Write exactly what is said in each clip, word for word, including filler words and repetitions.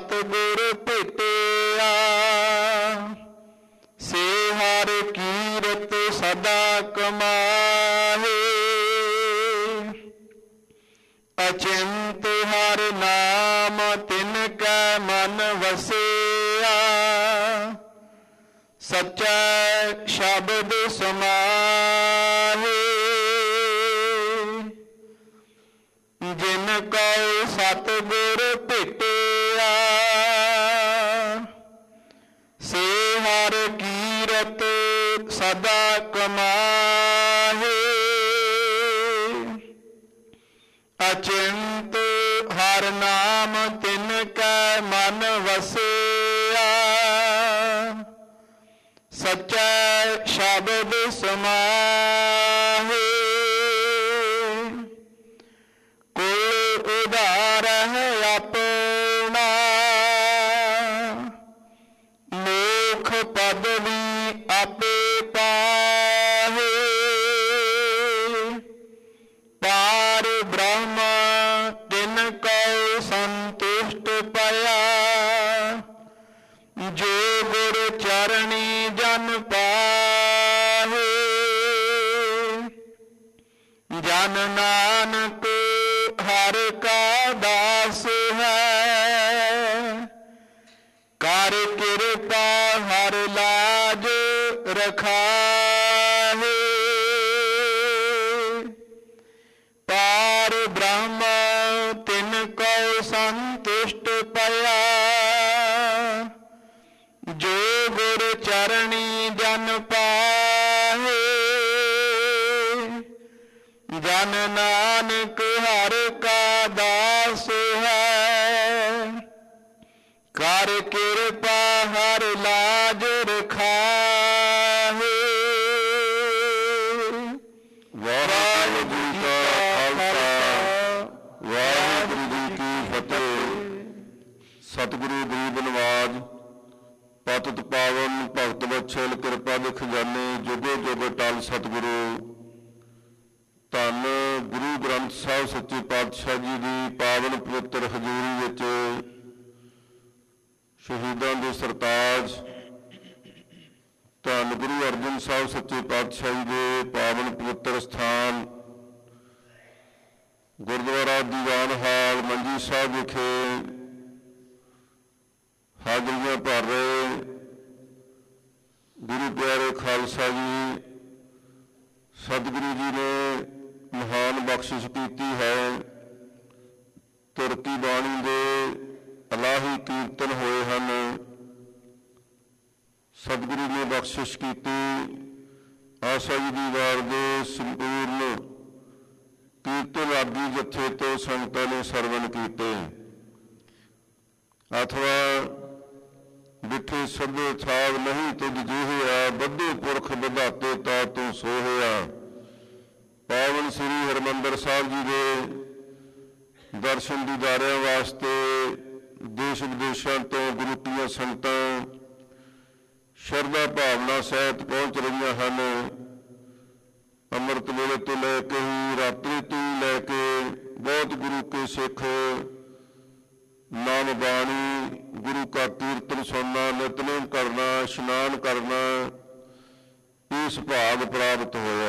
सतगुर भेटिया। से हर कीरत सदा कमाहे, अचिंत हर नाम तिनकै मन वसिया। सच्चा शब्द समाहे, जिन को सतगुर भेटिया। से हर कीरत सदा कमाहे, अचिंत हर नाम तिनकै मन वसिया। सच्चा शब्द समाहे, कुल उदार है अपना। मोख पदवी आपे पाहे, पार ब्रह्म तिनको संतुष्ट पाया। जो गुर चरणी जन पाहे, जन नानक हर का दास है। कर कृपा हर लाज रखाहे, पार ब्रह्म तिनको संतुष्ट पाया। जो गुर चरणी जन पाहे, जन नानक हर का दास है। कर कृपा हर लाज रखाहे। वाहिगुरू जी का खालसा, वाहिगुरू जी की फतेह। सतगुरु गरीब नवाज पतित पावन भगत बत्सल कृपा दे खजाने जुगो जुग टल सतगुरु धन गुरु ग्रंथ साहिब सच्चे पातशाह जी की पावन पवित्र हजूरी विच शहीदां दे सरताज धन गुरु अर्जन साहिब सच्चे पातशाह जी के पावन पवित्र स्थान गुरुद्वारा दीवान हाल मंजी साहिब विखे हाजरियां भर रहे गुरु प्यारे खालसा जी। सतगुरु जी ने महान बख्शिश की है। तुरकी बाणी दे अलाही कीर्तन होए हैं। सतगुरु ने बख्शिश की आशा जी दी वार दे संपूर्ण कीर्तन आदि जत्थे तो संगतां ने सरवण कीते। अथवा बिठे सभे थाव नहीं तुझ जोहिया, बद्धे पुरख बधाते ता तू सोहिया। पावन श्री हरमंदर साहब जी के दर्शन दीदारियां वास्ते देश विदेशों तो गुरु की संगतां शरधा भावना सहित पहुँच रही हैं। अमृत वेले तो लैके ही रात्रि तो ही लैके बहुत गुरु के सिख नाम बाणी गुरु का कीर्तन सुनना, नितनेम करना, स्नान करना, इस भाग प्राप्त होया।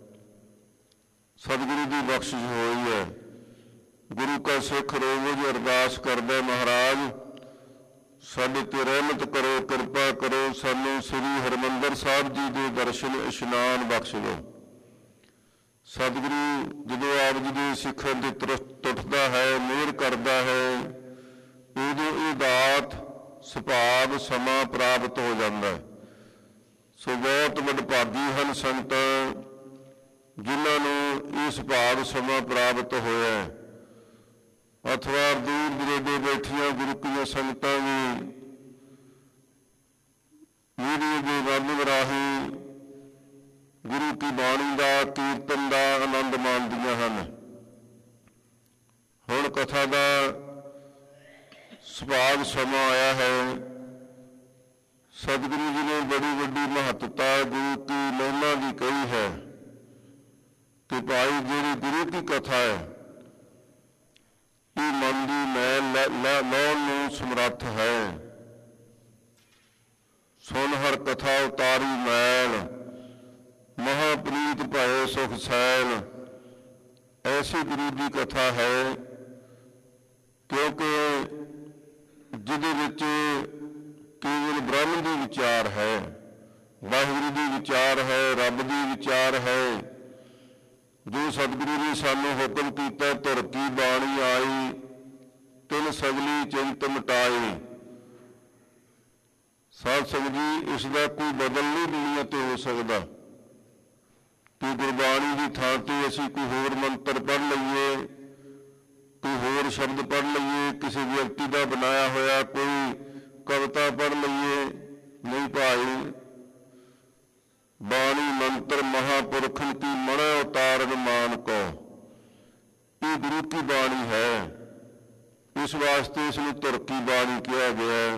सतगुरु की बख्शिश हुई है। गुरु का सिख रोज अरदास करदा, महाराज साडे ते रहमत करो, कृपा करो, सानू श्री हरमंदर साहब जी के दर्शन इशनान बख्श दो। सतगुरु जो आप जी के सिखां ते तुटदा है, मेहर करदा है, उदों ये दात सुभाग समा प्राप्त हो जाता है। सो बहुत वडभागी हैं संगत जिन्होंने इस भाग समा प्राप्त होया। अथवा दूर दरेडे बैठिया गुरु की संगत भी वीडियो के माध्यम राही गुरु की बाणी का कीर्तन का आनंद माणदियां हैं। हुण कथा का सुभाग समा आया है। सतगुरु जी ने बड़ी बड़ी महत्ता गुरु की महिमा की कही है कि भाई जी गुरु की कथा है ਇਹ ਮਨ ਦੀ ਮੈਲ ਲਾਉਣ ਨੂੰ ਸਮਰੱਥ ਹੈ। ਸੁਣ ਹਰ ਕਥਾ ਉਤਾਰੀ ਮੈਲ, ਮਹਾਪ੍ਰੀਤ ਭਏ ਸੁਖ ਸੈਲ। ਐਸੀ ਗੁਰੂ ਦੀ ਕਥਾ ਹੈ ਕਿਉਂਕਿ ਜਿਹਦੇ ਵਿੱਚ ਕੇਵਲ ਬ੍ਰਹਮ ਦੀ ਵਿਚਾਰ ਹੈ, ਵਾਹਿਗੁਰੂ ਦੀ ਵਿਚਾਰ ਹੈ, ਰੱਬ ਦੀ ਵਿਚਾਰ ਹੈ। ਜੋ ਸਤਿਗੁਰੂ ਨੇ ਸਾਨੂੰ ਹੁਕਮ ਕੀਤਾ, ਧੁਰ ਕੀ ਬਾਣੀ ਆਈ, ਤਿਨ ਸਗਲੀ ਚਿੰਤ ਮਿਟਾਈ। ਸਾਧ ਸੰਗਤ ਜੀ, ਇਸ ਦਾ ਕੋਈ ਬਦਲ ਨਹੀਂ ਦੁਨੀਆ ਤੇ ਹੋ ਸਕਦਾ ਕਿ ਗੁਰਬਾਣੀ ਦੀ ਥਾਂ ਤੇ ਅਸੀਂ ਕੋਈ ਹੋਰ ਮੰਤਰ ਪੜ੍ਹ ਲਈਏ, ਕੋਈ ਹੋਰ ਸ਼ਬਦ ਪੜ੍ਹ ਲਈਏ, ਕਿਸੇ ਵਿਅਕਤੀ ਦਾ ਬਣਾਇਆ ਹੋਇਆ ਕੋਈ ਕਵਿਤਾ ਪੜ੍ਹ ਲਈਏ। ਨਹੀਂ ਭਾਈ, ਬਾਣੀ ਮੰਤਰ ਮਹਾਪੁਰਖਨ ਕੀ ਮਣੈ ਉਤਾਰਨ ਮਾਨ ਕੋ, ਇਹ ਗੁਰੂ ਕੀ ਬਾਣੀ ਹੈ। ਇਸ ਵਾਸਤੇ ਇਸ ਨੂੰ ਧੁਰ ਕੀ ਬਾਣੀ ਕਿਹਾ ਗਿਆ ਹੈ।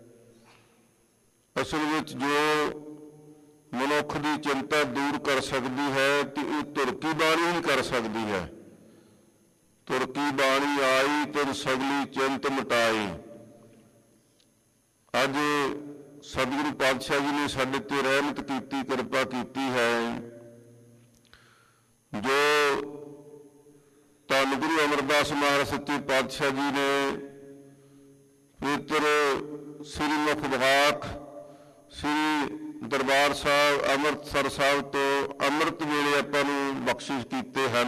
ਅਸਲ ਵਿੱਚ ਜੋ ਮਨੁੱਖ ਦੀ ਚਿੰਤਾ ਦੂਰ ਕਰ ਸਕਦੀ ਹੈ ਤੇ ਉਹ ਧੁਰ ਕੀ ਬਾਣੀ ਹੀ ਕਰ ਸਕਦੀ ਹੈ। ਧੁਰ ਕੀ ਬਾਣੀ ਆਈ ਤਿਨ ਸਗਲੀ ਚਿੰਤ ਮਿਟਾਈ। ਅੱਜ ਸਤਿਗੁਰੂ ਪਾਤਸ਼ਾਹ ਜੀ ਨੇ ਸਾਡੇ ਤੇ ਰਹਿਮਤ ਕੀਤੀ, ਕਿਰਪਾ ਕੀਤੀ ਹੈ। ਜੋ ਧੰਨ ਗੁਰੂ ਅਮਰਦਾਸ ਮਹਾਰਾਜ ਸੱਚੇ ਪਾਤਸ਼ਾਹ ਜੀ ਨੇ ਪਵਿੱਤਰ ਸ੍ਰੀ ਮੁਖ ਵਾਕ ਸ੍ਰੀ ਦਰਬਾਰ ਸਾਹਿਬ ਅੰਮ੍ਰਿਤਸਰ ਸਾਹਿਬ ਤੋਂ ਅੰਮ੍ਰਿਤ ਵੇਲੇ ਆਪਾਂ ਨੂੰ ਬਖਸ਼ਿਸ਼ ਕੀਤੇ ਹਨ।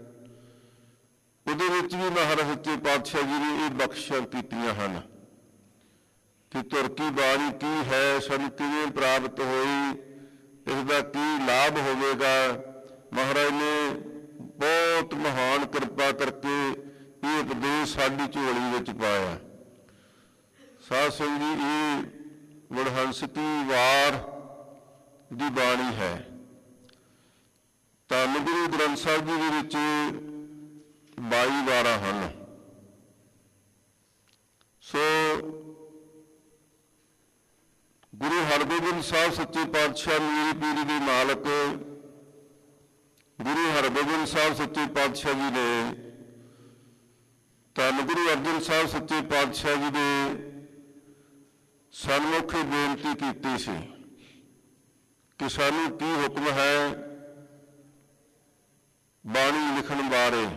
ਉਹਦੇ ਵਿੱਚ ਵੀ ਮਹਾਰਾਜ ਸੱਚੇ ਪਾਤਸ਼ਾਹ ਜੀ ਨੇ ਇਹ ਬਖਸ਼ਿਸ਼ਾਂ ਕੀਤੀਆਂ ਹਨ ਕਿ ਧੁਰ ਕੀ ਬਾਣੀ ਕੀ ਹੈ, ਸਾਨੂੰ ਕਿਵੇਂ ਪ੍ਰਾਪਤ ਹੋਈ, ਇਸ ਦਾ ਕੀ ਲਾਭ ਹੋਵੇਗਾ। ਮਹਾਰਾਜ ਨੇ ਬਹੁਤ ਮਹਾਨ ਕਿਰਪਾ ਕਰਕੇ ਇਹ ਉਪਦੇਸ਼ ਸਾਡੀ ਝੋਲੀ ਵਿੱਚ ਪਾਇਆ। ਸਾਧ ਸੰਗਤ ਜੀ, ਇਹ ਵਡਹੰਸ ਕੀ ਵਾਰ ਦੀ ਬਾਣੀ ਹੈ। ਧੰਨ ਗੁਰੂ ਗ੍ਰੰਥ ਸਾਹਿਬ ਜੀ ਦੇ ਵਿੱਚ ਬਾਈ ਵਾਰਾਂ ਹਨ। ਸੋ ਗੁਰੂ ਹਰਗੋਬਿੰਦ ਸਾਹਿਬ ਸੱਚੇ ਪਾਤਸ਼ਾਹ ਮੀਰੀ ਪੀਰੀ ਦੇ ਮਾਲਕ ਗੁਰੂ ਹਰਗੋਬਿੰਦ ਸਾਹਿਬ ਸੱਚੇ ਪਾਤਸ਼ਾਹ ਜੀ ਨੇ ਧੰਨ ਗੁਰੂ ਅਰਜਨ ਸਾਹਿਬ ਸੱਚੇ ਪਾਤਸ਼ਾਹ ਜੀ ਦੇ ਸਨਮੁਖ ਬੇਨਤੀ ਕੀਤੀ ਸੀ ਕਿ ਸਾਨੂੰ ਕੀ ਹੁਕਮ ਹੈ ਬਾਣੀ ਲਿਖਣ ਬਾਰੇ।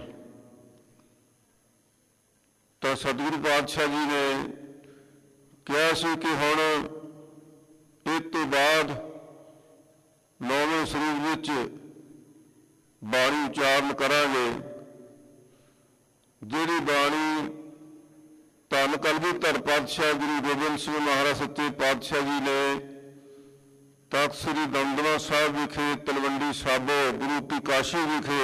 ਤਾਂ ਸਤਿਗੁਰੂ ਪਾਤਸ਼ਾਹ ਜੀ ਨੇ ਕਿਹਾ ਸੀ ਕਿ ਹੁਣ ਇਸ ਤੋਂ ਬਾਅਦ ਨੌਵੇਂ ਸਰੂਪ ਵਿੱਚ ਬਾਣੀ ਉਚਾਰਨ ਕਰਾਂਗੇ। ਜਿਹੜੀ ਬਾਣੀ ਧੰਨ ਕਲਗੀਧਰ ਪਾਤਸ਼ਾਹ ਗੁਰੂ ਗੋਬਿੰਦ ਸਿੰਘ ਮਹਾਰਾਜ ਸੱਚੇ ਪਾਤਸ਼ਾਹ ਜੀ ਨੇ ਤਖ਼ਤ ਸ੍ਰੀ ਦਮਦਮਾ ਸਾਹਿਬ ਵਿਖੇ ਤਲਵੰਡੀ ਸਾਬੋ ਗੁਰੂ ਕੀ ਕਾਸ਼ੀ ਵਿਖੇ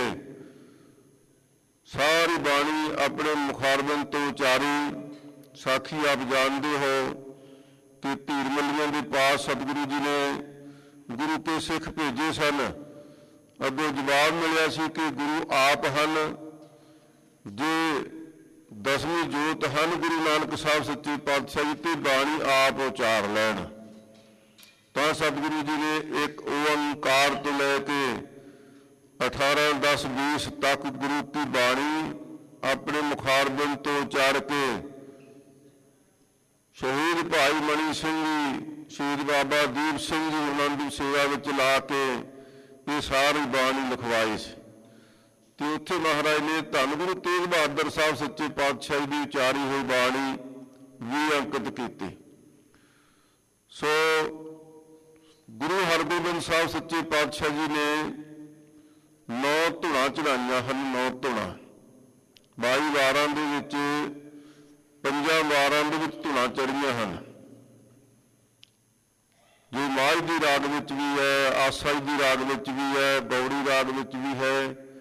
ਸਾਰੀ ਬਾਣੀ ਆਪਣੇ ਮੁਖਾਰਬੰਦ ਤੋਂ ਉਚਾਰੀ। ਸਾਖੀ ਆਪ ਜਾਣਦੇ ਹੋ ਕਿ ਧੀਰਮਲੀਆਂ ਦੇ ਪਾਸ ਸਤਿਗੁਰੂ ਜੀ ਨੇ ਗੁਰੂ ਕੇ ਸਿੱਖ ਭੇਜੇ ਸਨ। ਅੱਗੋਂ ਜਵਾਬ ਮਿਲਿਆ ਸੀ ਕਿ ਗੁਰੂ ਆਪ ਹਨ, ਜੇ ਦਸਵੀਂ ਜੋਤ ਹਨ ਗੁਰੂ ਨਾਨਕ ਸਾਹਿਬ ਸੱਚੇ ਪਾਤਸ਼ਾਹ ਜੀ, ਤੇ ਬਾਣੀ ਆਪ ਉਚਾਰ ਲੈਣ। ਤਾਂ ਸਤਿਗੁਰੂ ਜੀ ਨੇ ਇੱਕ ਓੰਕਾਰ ਤੋਂ ਲੈ ਕੇ ਅਠਾਰਾਂ ਦਸ ਵੀਸ ਤੱਕ ਗੁਰੂ ਕੀ ਬਾਣੀ ਆਪਣੇ ਮੁਖਾਰਬੰਦ ਤੋਂ ਉਚਾਰ ਕੇ ਸ਼ਹੀਦ ਭਾਈ ਮਣੀ ਸਿੰਘ ਜੀ, ਸ਼ਹੀਦ ਬਾਬਾ ਦੀਪ ਸਿੰਘ ਜੀ ਉਹਨਾਂ ਦੀ ਸੇਵਾ ਵਿੱਚ ਲਾ ਕੇ ਇਹ ਸਾਰੀ ਬਾਣੀ ਲਿਖਵਾਈ ਸੀ। ਤੇ ਉੱਥੇ ਮਹਾਰਾਜ ਨੇ ਧੰਨ ਗੁਰੂ ਤੇਗ ਬਹਾਦਰ ਸਾਹਿਬ ਸੱਚੇ ਪਾਤਸ਼ਾਹ ਦੀ ਉਚਾਰੀ ਹੋਈ ਬਾਣੀ ਵੀ ਅੰਕਿਤ ਕੀਤੀ। ਸੋ ਗੁਰੂ ਹਰਗੋਬਿੰਦ ਸਾਹਿਬ ਸੱਚੇ ਪਾਤਸ਼ਾਹ ਜੀ ਨੇ ਨੌ ਧੁਨਾਂ ਚੜਾਈਆਂ ਹਨ। ਨੌ ਧੁਨਾਂ ਬਾਈ ਵਾਰਾਂ ਦੇ ਵਿੱਚ ਪੰਜਾਂ ਵਾਰਾਂ ਦੇ ਵਿੱਚ ਧੁਨਾਂ ਚੜੀਆਂ ਹਨ। ਜੋ ਮਾਝ ਦੀ ਰਾਗ ਵਿੱਚ ਵੀ ਹੈ, ਆਸਾ ਦੀ ਰਾਗ ਵਿੱਚ ਵੀ ਹੈ, ਗੌੜੀ ਰਾਗ ਵਿੱਚ ਵੀ ਹੈ।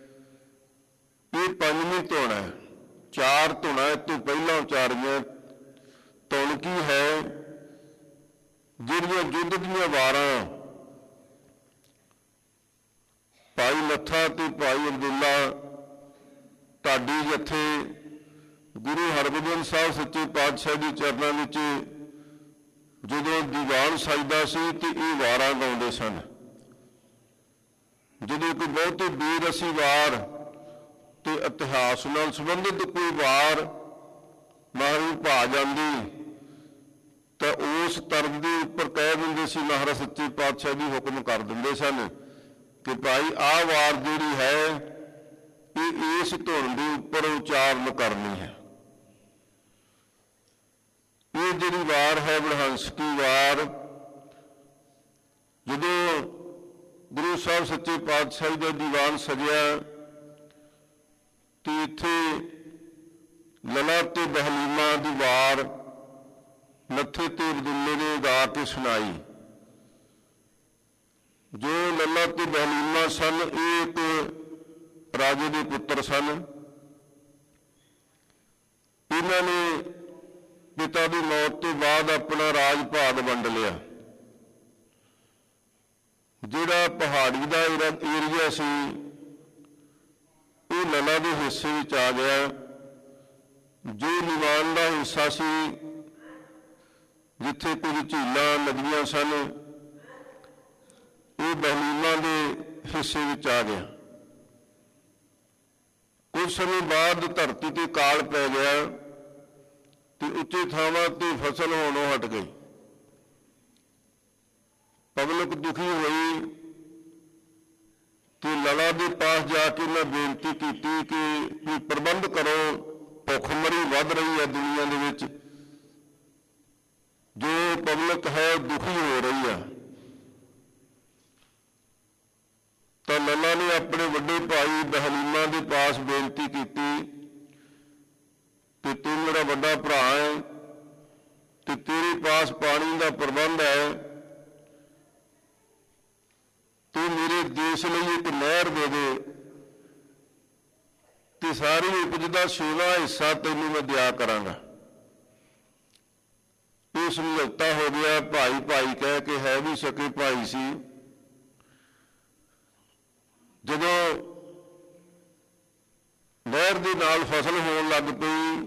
ਇਹ ਪੰਜਵੀਂ ਧੁਨ ਹੈ। ਚਾਰ ਧੁਨਾਂ ਇਹ ਤੋਂ ਪਹਿਲਾਂ ਉਚਾਰੀਆਂ। ਧੁਨ ਕੀ ਹੈ? ਜਿਹੜੀਆਂ ਯੁੱਧ ਦੀਆਂ ਵਾਰਾਂ ਭਾਈ ਲੱਥਾ ਤੇ ਭਾਈ ਅਬਦੁੱਲਾ ਢਾਡੀ ਜੱਥੇ ਗੁਰੂ ਹਰਗੋਬਿੰਦ ਸਾਹਿਬ ਸੱਚੇ ਪਾਤਸ਼ਾਹ ਦੇ ਚਰਨਾਂ ਵਿੱਚ ਜਦੋਂ ਦੀਵਾਨ ਸਜਦਾ ਸੀ ਤੇ ਇਹ ਵਾਰਾਂ ਗਾਉਂਦੇ ਸਨ। ਜਦੋਂ ਕੋਈ ਬਹੁਤੇ ਬੇਰਸੀ ਵਾਰ ਤੇ ਇਤਿਹਾਸ ਨਾਲ ਸੰਬੰਧਿਤ ਕੋਈ ਵਾਰ ਮਹਾਰਾਜ ਭਾ ਜਾਂਦੀ ਤਾਂ ਉਸ ਧਰਮ ਦੇ ਉੱਪਰ ਕਹਿ ਦਿੰਦੇ ਸੀ, ਮਹਾਰਾਜ ਸੱਚੇ ਪਾਤਸ਼ਾਹ ਜੀ ਹੁਕਮ ਕਰ ਦਿੰਦੇ ਸਨ ਕਿ ਭਾਈ ਆਹ ਵਾਰ ਜਿਹੜੀ ਹੈ ਇਹ ਇਸ ਧੁਨ ਦੇ ਉੱਪਰ ਉਚਾਰਨ ਕਰਨੀ ਹੈ। ਇਹ ਜਿਹੜੀ ਵਾਰ ਹੈ ਵਡਹੰਸਕੀ ਵਾਰ, ਜਦੋਂ ਗੁਰੂ ਸਾਹਿਬ ਸੱਚੇ ਪਾਤਸ਼ਾਹ ਦਾ ਦੀਵਾਨ ਸਜਿਆ ਤੇ ਇੱਥੇ ਲਲਾ ਤੇ ਬਹਲੀਮਾ ਦੀ ਵਾਰ ਨੱਥੇ ਤੇ ਬਦੁੱਲੇ ਨੇ ਗਾ ਕੇ ਸੁਣਾਈ। ਜੋ ਲਲਾ ਤੇ ਬਹਲੀਮਾ ਸਨ ਇਹ ਇੱਕ ਰਾਜੇ ਦੇ ਪੁੱਤਰ ਸਨ। ਇਹਨਾਂ ਨੇ ਪਿਤਾ ਦੀ ਮੌਤ ਤੋਂ ਬਾਅਦ ਆਪਣਾ ਰਾਜ ਭਾਗ ਵੰਡ ਲਿਆ। ਜਿਹੜਾ ਪਹਾੜੀ ਦਾ ਏਰੀਆ ਸੀ ਉਹ ਲਲਾ ਦੇ ਹਿੱਸੇ ਵਿੱਚ ਆ ਗਿਆ। ਜੋ ਨਿਵਾਨ ਦਾ ਹਿੱਸਾ ਸੀ, ਜਿੱਥੇ ਕੁਝ ਝੀਲਾਂ ਨਦੀਆਂ ਸਨ, ਉਹ ਬਹਲੀਮਾ ਦੇ ਹਿੱਸੇ ਵਿੱਚ ਆ ਗਿਆ। ਕੁਝ ਸਮੇਂ ਬਾਅਦ ਧਰਤੀ ਤੇ ਕਾਲ ਪੈ ਗਿਆ ਤੇ ਉੱਚੇ ਥਾਵਾਂ ਤੇ ਫਸਲ ਹੋਣੋਂ ਹਟ ਗਈ। ਪਬਲਿਕ ਦੁਖੀ ਹੋਈ ਤੇ ਲਲਾ ਦੇ ਪਾਸ ਜਾ ਕੇ ਮੈਂ ਬੇਨਤੀ ਕੀਤੀ ਕਿ ਕੋਈ ਪ੍ਰਬੰਧ ਕਰੋ, ਭੁੱਖਮਰੀ ਵੱਧ ਰਹੀ ਹੈ ਦੁਨੀਆ ਦੇ ਵਿੱਚ, ਜੋ ਪਬਲਿਕ ਹੈ ਦੁਖੀ ਹੋ ਰਹੀ ਹੈ। ਤਾਂ ਲਲਾ ਨੇ ਆਪਣੇ ਵੱਡੇ ਭਾਈ ਬਹਲੀਮਾ ਦੇ ਪਾਸ ਬੇਨਤੀ ਕੀਤੀ ਕਿ ਤੂੰ ਮੇਰਾ ਵੱਡਾ ਭਰਾ ਹੈ ਤੇ ਤੇਰੇ ਪਾਸ ਪਾਣੀ ਦਾ ਪ੍ਰਬੰਧ ਹੈ, ਤੂੰ ਮੇਰੇ ਦੇਸ਼ ਲਈ ਇੱਕ ਨਹਿਰ ਦੇ ਦੇ ਤੇ ਸਾਰੀ ਉਪਜ ਦਾ ਛੇਵਾਂ ਹਿੱਸਾ ਤੈਨੂੰ ਮੈਂ ਦਿਆ ਕਰਾਂਗਾ। ਇਹ ਸਮਝੌਤਾ ਹੋ ਗਿਆ। ਭਾਈ ਭਾਈ ਕਹਿ ਕੇ ਹੈ ਵੀ ਸਕੇ ਭਾਈ ਸੀ। ਜਦੋਂ ਨਹਿਰ ਦੇ ਨਾਲ ਫਸਲ ਹੋਣ ਲੱਗ ਪਈ,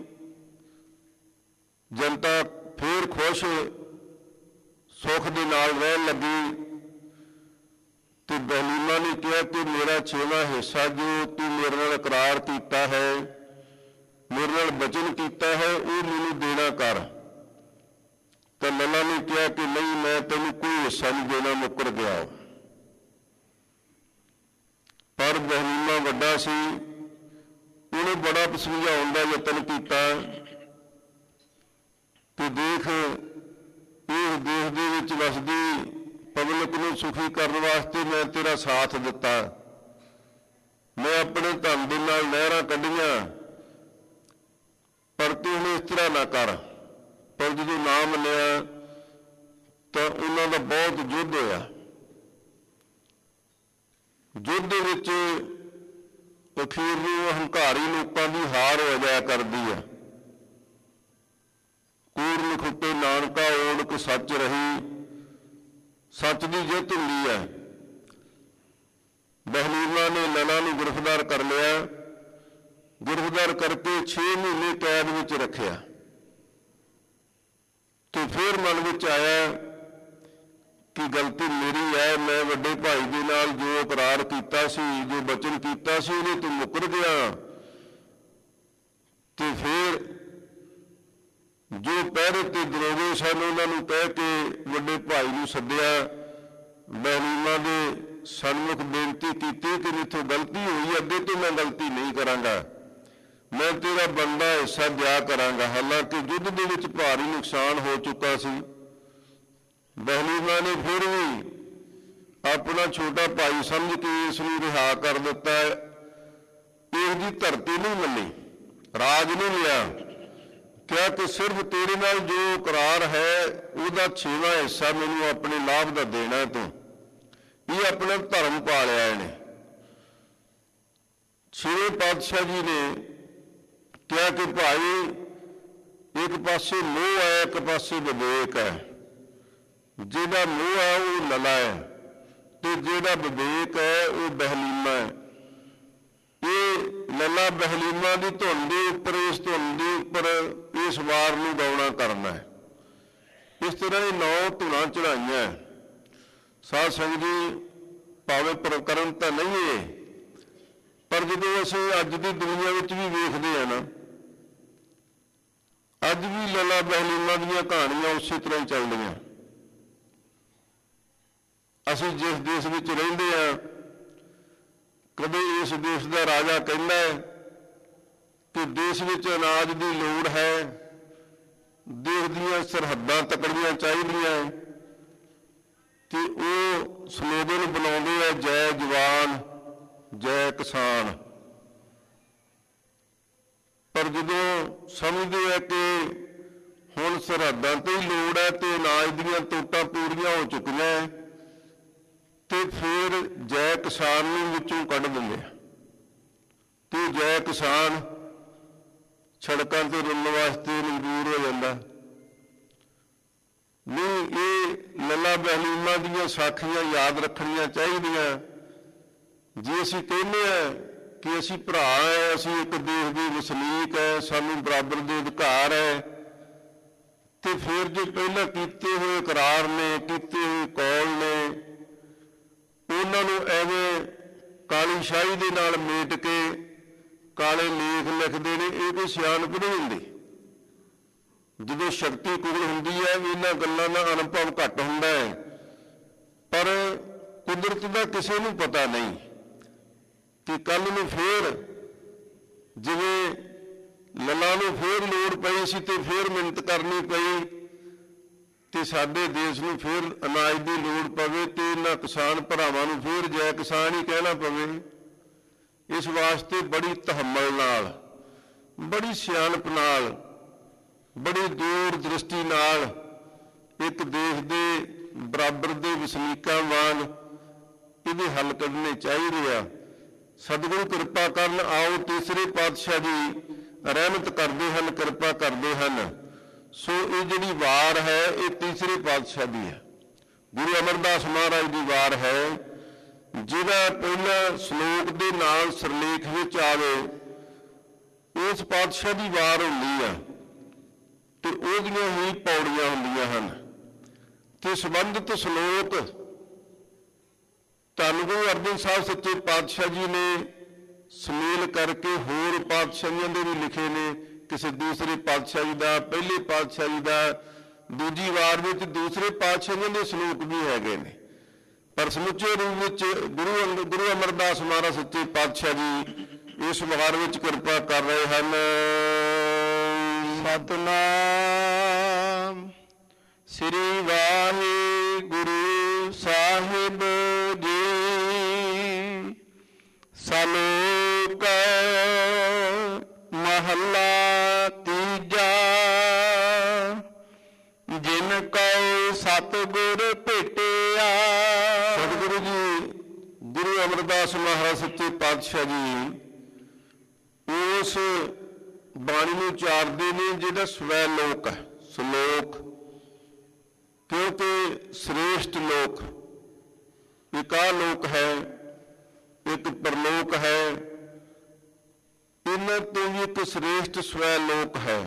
ਜਨਤਾ ਫੇਰ ਖੁਸ਼ ਸੁੱਖ ਦੇ ਨਾਲ ਰਹਿਣ ਲੱਗੀ ਤੇ ਬਹਲੀਮਾ ਨੇ ਕਿਹਾ ਕਿ ਮੇਰਾ ਛੇਵਾਂ ਹਿੱਸਾ ਜੋ ਤੂੰ ਮੇਰੇ ਨਾਲ ਇਕਰਾਰ ਕੀਤਾ ਹੈ, ਮੇਰੇ ਨਾਲ ਵਚਨ ਕੀਤਾ ਹੈ, ਉਹ ਮੈਨੂੰ ਦੇਣਾ ਕਰ। ਤਾਂ ਲਲਾ ਨੇ ਕਿਹਾ ਕਿ ਨਹੀਂ, ਮੈਂ ਤੈਨੂੰ ਕੋਈ ਹਿੱਸਾ ਨਹੀਂ ਦੇਣਾ, ਮੁੱਕਰ ਗਿਆ। ਪਰ ਬਹਲੀਮਾ ਵੱਡਾ ਸੀ, ਉਹਨੇ ਬੜਾ ਸਮਝਾਉਣ ਦਾ ਯਤਨ ਕੀਤਾ ਕਿ ਦੇਖ, ਇਹ ਦੇਸ਼ ਦੇ ਵਿੱਚ ਵਸਦੀ ਪਬਲਿਕ ਨੂੰ ਸੁਖੀ ਕਰਨ ਵਾਸਤੇ ਮੈਂ ਤੇਰਾ ਸਾਥ ਦਿੱਤਾ, ਮੈਂ ਆਪਣੇ ਧਨ ਦੇ ਨਾਲ ਨਹਿਰਾਂ ਕੱਢੀਆਂ, ਪਰ ਤੂੰ ਇਸ ਤਰ੍ਹਾਂ ਨਾ ਕਰ। ਪਰ ਜਦੋਂ ਨਾ ਮੰਨਿਆ ਤਾਂ ਉਹਨਾਂ ਦਾ ਬਹੁਤ ਯੁੱਧ ਹੋਇਆ। ਯੁੱਧ ਦੇ ਵਿੱਚ ਅਖੀਰ ਨੂੰ ਹੰਕਾਰੀ ਲੋਕਾਂ ਦੀ ਹਾਰ ਹੋ ਜਾਇਆ ਕਰਦੀ ਹੈ। ਕੂੜ ਲਿਖੁੱਟੇ ਨਾਨਕਾ ਓੜਕ ਸੱਚ ਰਹੀ, ਸੱਚ ਦੀ ਜਿੱਤ ਹੁੰਦੀ ਹੈ। ਬਹਲੀਮਾ ਨੇ ਲਲਾ ਨੂੰ ਗ੍ਰਿਫਤਾਰ ਕਰ ਲਿਆ। ਗ੍ਰਿਫਤਾਰ ਕਰਕੇ ਛੇ ਮਹੀਨੇ ਕੈਦ ਵਿੱਚ ਰੱਖਿਆ ਤੇ ਫਿਰ ਮਨ ਵਿੱਚ ਆਇਆ ਕਿ ਗਲਤੀ ਮੇਰੀ ਹੈ, ਮੈਂ ਵੱਡੇ ਭਾਈ ਦੇ ਨਾਲ ਜੋ ਇਕਰਾਰ ਕੀਤਾ ਸੀ, ਜੋ ਵਚਨ ਕੀਤਾ ਸੀ, ਉਹਦੇ ਤੋਂ ਮੁੱਕਰ ਗਿਆ। ਤੇ ਫਿਰ ਜੋ ਪਹਿਰੇ ਤੇ ਦਰੋਗੇ ਸਨ ਉਹਨਾਂ ਨੂੰ ਕਹਿ ਕੇ ਵੱਡੇ ਭਾਈ ਨੂੰ ਸੱਦਿਆ, ਬਹਲੀਮਾ ਦੇ ਸਨਮੁਖ ਬੇਨਤੀ ਕੀਤੀ ਕਿ ਮੈਥੋਂ ਗਲਤੀ ਹੋਈ, ਅੱਗੇ ਤੋਂ ਮੈਂ ਗਲਤੀ ਨਹੀਂ ਕਰਾਂਗਾ, ਮੈਂ ਤੇਰਾ ਬਣਦਾ ਹਿੱਸਾ ਦਿਆ ਕਰਾਂਗਾ। ਹਾਲਾਂਕਿ ਯੁੱਧ ਦੇ ਵਿੱਚ ਭਾਰੀ ਨੁਕਸਾਨ ਹੋ ਚੁੱਕਾ ਸੀ। ਬਹਲੀਮਾ ਨੇ ਫਿਰ ਵੀ ਆਪਣਾ ਛੋਟਾ ਭਾਈ ਸਮਝ ਕੇ ਇਸ ਨੂੰ ਰਿਹਾ ਕਰ ਦਿੱਤਾ। ਇਸ ਦੀ ਧਰਤੀ ਨਹੀਂ ਮੰਨੀ, ਰਾਜ ਨਹੀਂ ਲਿਆ, ਕਿਹਾ ਕਿ ਸਿਰਫ ਤੇਰੇ ਨਾਲ ਜੋ ਇਕਰਾਰ ਹੈ ਉਹਦਾ ਛੇਵਾਂ ਹਿੱਸਾ ਮੈਨੂੰ ਆਪਣੇ ਲਾਭ ਦਾ ਦੇਣਾ ਤੂੰ। ਇਹ ਆਪਣਾ ਧਰਮ ਪਾਲਿਆ ਇਹਨੇ। ਛੇਵੇਂ ਪਾਤਸ਼ਾਹ ਜੀ ਨੇ ਕਿਹਾ ਕਿ ਭਾਈ ਇੱਕ ਪਾਸੇ ਮੋਹ ਹੈ, ਇੱਕ ਪਾਸੇ ਵਿਵੇਕ ਹੈ। ਜਿਹਦਾ ਮੋਹ ਹੈ ਉਹ ਲਲਾ ਹੈ ਤੇ ਜਿਹੜਾ ਵਿਵੇਕ ਹੈ ਉਹ ਬਹਲੀਮਾ ਹੈ। ਇਹ ਲਲਾ ਬਹਲੀਮਾ ਦੀ ਧੁਨ ਦੇ ਉੱਪਰ, ਇਸ ਧੁਨ ਦੇ ਉੱਪਰ ਇਸ ਵਾਰ ਨੂੰ ਗਾਉਣਾ ਕਰਨਾ ਹੈ। ਇਸ ਤਰ੍ਹਾਂ ਇਹ ਨੌ ਧੁਨਾਂ ਚੜਾਈਆਂ। ਸਾਧ ਸੰਗਤ ਜੀ, ਭਾਵੇਂ ਪ੍ਰਕਰਨ ਤਾਂ ਨਹੀਂ ਹੈ, ਪਰ ਜਦੋਂ ਅਸੀਂ ਅੱਜ ਦੀ ਦੁਨੀਆ ਵਿੱਚ ਵੀ ਵੇਖਦੇ ਹਾਂ ਨਾ, ਅੱਜ ਵੀ ਲੱਲਾ ਬਹਿਲੀਮਾਂ ਦੀਆਂ ਕਹਾਣੀਆਂ ਉਸੇ ਤਰ੍ਹਾਂ ਹੀ ਚੱਲਦੀਆਂ। ਅਸੀਂ ਜਿਸ ਦੇਸ਼ ਵਿੱਚ ਰਹਿੰਦੇ ਹਾਂ, ਕਦੇ ਇਸ ਦੇਸ਼ ਦਾ ਰਾਜਾ ਕਹਿੰਦਾ ਹੈ ਕਿ ਦੇਸ਼ ਵਿੱਚ ਅਨਾਜ ਦੀ ਲੋੜ ਹੈ, ਦੇਸ਼ ਦੀਆਂ ਸਰਹੱਦਾਂ ਤਕੜੀਆਂ ਚਾਹੀਦੀਆਂ, ਤੇ ਉਹ ਸਲੋਗਨ ਬਣਾਉਂਦੇ ਆ ਜੈ ਜਵਾਨ ਜੈ ਕਿਸਾਨ। ਪਰ ਜਦੋਂ ਸਮਝਦੇ ਆ ਕਿ ਹੁਣ ਸਰਹੱਦਾਂ ਤੇ ਹੀ ਲੋੜ ਹੈ ਤੇ ਅਨਾਜ ਦੀਆਂ ਤੋਟਾਂ ਪੂਰੀਆਂ ਹੋ ਚੁੱਕੀਆਂ, ਤੇ ਫਿਰ ਜੈ ਕਿਸਾਨ ਨੂੰ ਵਿੱਚੋਂ ਕੱਢ ਦਿੰਦੇ ਆ, ਤੇ ਜੈ ਕਿਸਾਨ ਸੜਕਾਂ ਤੇ ਰੁਲਣ ਵਾਸਤੇ ਮਜਬੂਰ ਹੋ ਜਾਂਦਾ। ਨਹੀਂ, ਇਹ ਲੱਲਾ ਬਹਿਲੀਮਾਂ ਦੀਆਂ ਸਾਖੀਆਂ ਯਾਦ ਰੱਖਣੀਆਂ ਚਾਹੀਦੀਆਂ। ਜੇ ਅਸੀਂ ਕਹਿੰਦੇ ਹਾਂ ਕਿ ਅਸੀਂ ਭਰਾ ਹੈ, ਅਸੀਂ ਇੱਕ ਦੇਸ਼ ਦੇ ਵਸਨੀਕ ਹੈ, ਸਾਨੂੰ ਬਰਾਬਰ ਦੇ ਅਧਿਕਾਰ ਹੈ, ਤੇ ਫਿਰ ਜੋ ਪਹਿਲਾਂ ਕੀਤੇ ਹੋਏ ਇਕਰਾਰ ਨੇ, ਕੀਤੇ ਹੋਏ ਕੌਲ ਨੇ, ਉਹਨਾਂ ਨੂੰ ਐਵੇਂ ਕਾਲੀ ਸ਼ਾਹੀ ਦੇ ਨਾਲ ਮੇਟ ਕੇ ਕਾਲੇ ਲੇਖ ਲਿਖਦੇ ਨੇ, ਇਹ ਕੋਈ ਸਿਆਣਪ ਨਹੀਂ ਹੁੰਦੀ। ਜਦੋਂ ਸ਼ਕਤੀ ਕੁਗਲ ਹੁੰਦੀ ਹੈ, ਇਹਨਾਂ ਗੱਲਾਂ ਦਾ ਅਨੁਭਵ ਘੱਟ ਹੁੰਦਾ ਹੈ, ਪਰ ਕੁਦਰਤ ਦਾ ਕਿਸੇ ਨੂੰ ਪਤਾ ਨਹੀਂ ਕਿ ਕੱਲ ਨੂੰ ਫੇਰ ਜਿਵੇਂ ਲੱਲਾ ਨੂੰ ਫੇਰ ਲੋੜ ਪਈ ਸੀ ਤੇ ਫੇਰ ਮਿਹਨਤ ਕਰਨੀ ਪਈ, ਤੇ ਸਾਡੇ ਦੇਸ਼ ਨੂੰ ਫੇਰ ਅਨਾਜ ਦੀ ਲੋੜ ਪਵੇ, ਤੇ ਇਹਨਾਂ ਕਿਸਾਨ ਭਰਾਵਾਂ ਨੂੰ ਫੇਰ ਜੈ ਕਿਸਾਨ ਹੀ ਕਹਿਣਾ ਪਵੇ। ਇਸ ਵਾਸਤੇ ਬੜੀ ਤਹੱਮਲ ਨਾਲ, ਬੜੀ ਸਿਆਣਪ ਨਾਲ, ਬੜੀ ਦੂਰ ਦ੍ਰਿਸ਼ਟੀ ਨਾਲ ਇੱਕ ਦੇਸ਼ ਦੇ ਬਰਾਬਰ ਦੇ ਵਸਨੀਕਾਂ ਵਾਂਗ ਇਹਦੇ ਹੱਲ ਕੱਢਣੇ ਚਾਹੀਦੇ ਆ। ਸਤਿਗੁਰੂ ਕਿਰਪਾ ਕਰਨ। ਆਓ ਤੀਸਰੇ ਪਾਤਸ਼ਾਹ ਜੀ ਰਹਿਮਤ ਕਰਦੇ ਹਨ, ਕਿਰਪਾ ਕਰਦੇ ਹਨ। ਸੋ ਇਹ ਜਿਹੜੀ ਵਾਰ ਹੈ ਇਹ ਤੀਸਰੇ ਪਾਤਸ਼ਾਹ ਦੀ ਹੈ, ਗੁਰੂ ਅਮਰਦਾਸ ਮਹਾਰਾਜ ਦੀ ਵਾਰ ਹੈ। ਜਿਹਦਾ ਪਹਿਲਾ ਸ਼ਲੋਕ ਦੇ ਨਾਲ ਸਿਰਲੇਖ ਵਿੱਚ ਆਵੇ, ਉਸ ਪਾਤਸ਼ਾਹ ਦੀ ਵਾਰ ਹੁੰਦੀ ਆ, ਤੇ ਉਹਦੀਆਂ ਹੀ ਪੌੜੀਆਂ ਹੁੰਦੀਆਂ ਹਨ, ਤੇ ਸੰਬੰਧਿਤ ਸ਼ਲੋਕ ਧੰਨ ਗੁਰੂ ਅਰਜਨ ਸਾਹਿਬ ਸੱਚੇ ਪਾਤਸ਼ਾਹ ਜੀ ਨੇ ਸਮੇਲ ਕਰਕੇ ਹੋਰ ਪਾਤਸ਼ਾਹੀਆਂ ਦੇ ਵੀ ਲਿਖੇ ਨੇ। ਕਿਸੇ ਦੂਸਰੇ ਪਾਤਸ਼ਾਹ ਜੀ ਦਾ, ਪਹਿਲੇ ਪਾਤਸ਼ਾਹ ਜੀ ਦਾ, ਦੂਜੀ ਵਾਰ ਵਿੱਚ ਦੂਸਰੇ ਪਾਤਸ਼ਾਹੀਆਂ ਦੇ ਸ਼ਲੋਕ ਵੀ ਹੈਗੇ ਨੇ, ਪਰ ਸਮੁੱਚੇ ਰੂਪ ਵਿੱਚ ਗੁਰੂ ਗੁਰੂ ਅਮਰਦਾਸ ਮਹਾਰਾਜ ਸੱਚੇ ਪਾਤਸ਼ਾਹ ਜੀ ਇਸ ਵਾਰ ਵਿੱਚ ਕਿਰਪਾ ਕਰ ਰਹੇ ਹਨ। ਸਤਿਨਾਮ ਸ੍ਰੀ ਵਾਹਿਗੁਰੂ ਸਾਹਿਬ ਜੀ। ਸਲੋਕ ਮਹੱਲਾ ਤੀਜਾ। ਜਿਨ ਕਉ ਸਤਿਗੁਰ ਭੇਟਿਆ। ਸਤਿਗੁਰੂ ਜੀ ਗੁਰੂ ਅਮਰਦਾਸ ਮਹਾਰਾਜ ਸੱਚੇ ਪਾਤਸ਼ਾਹ ਜੀ ਉਸ ਬਾਣੀ ਨੂੰ ਉਚਾਰਦੇ ਨੇ ਜਿਹੜਾ ਸਵੈ ਲੋਕ ਹੈ, ਸਲੋਕ, ਕਿਉਂਕਿ ਸ੍ਰੇਸ਼ਟ ਲੋਕ ਇੱਕ ਆਹ ਲੋਕ ਹੈ, ਇੱਕ ਪਰਲੋਕ ਹੈ, ਇਹਨਾਂ ਤੋਂ ਵੀ ਇੱਕ ਸ੍ਰੇਸ਼ਟ ਸਵੈ ਲੋਕ ਹੈ,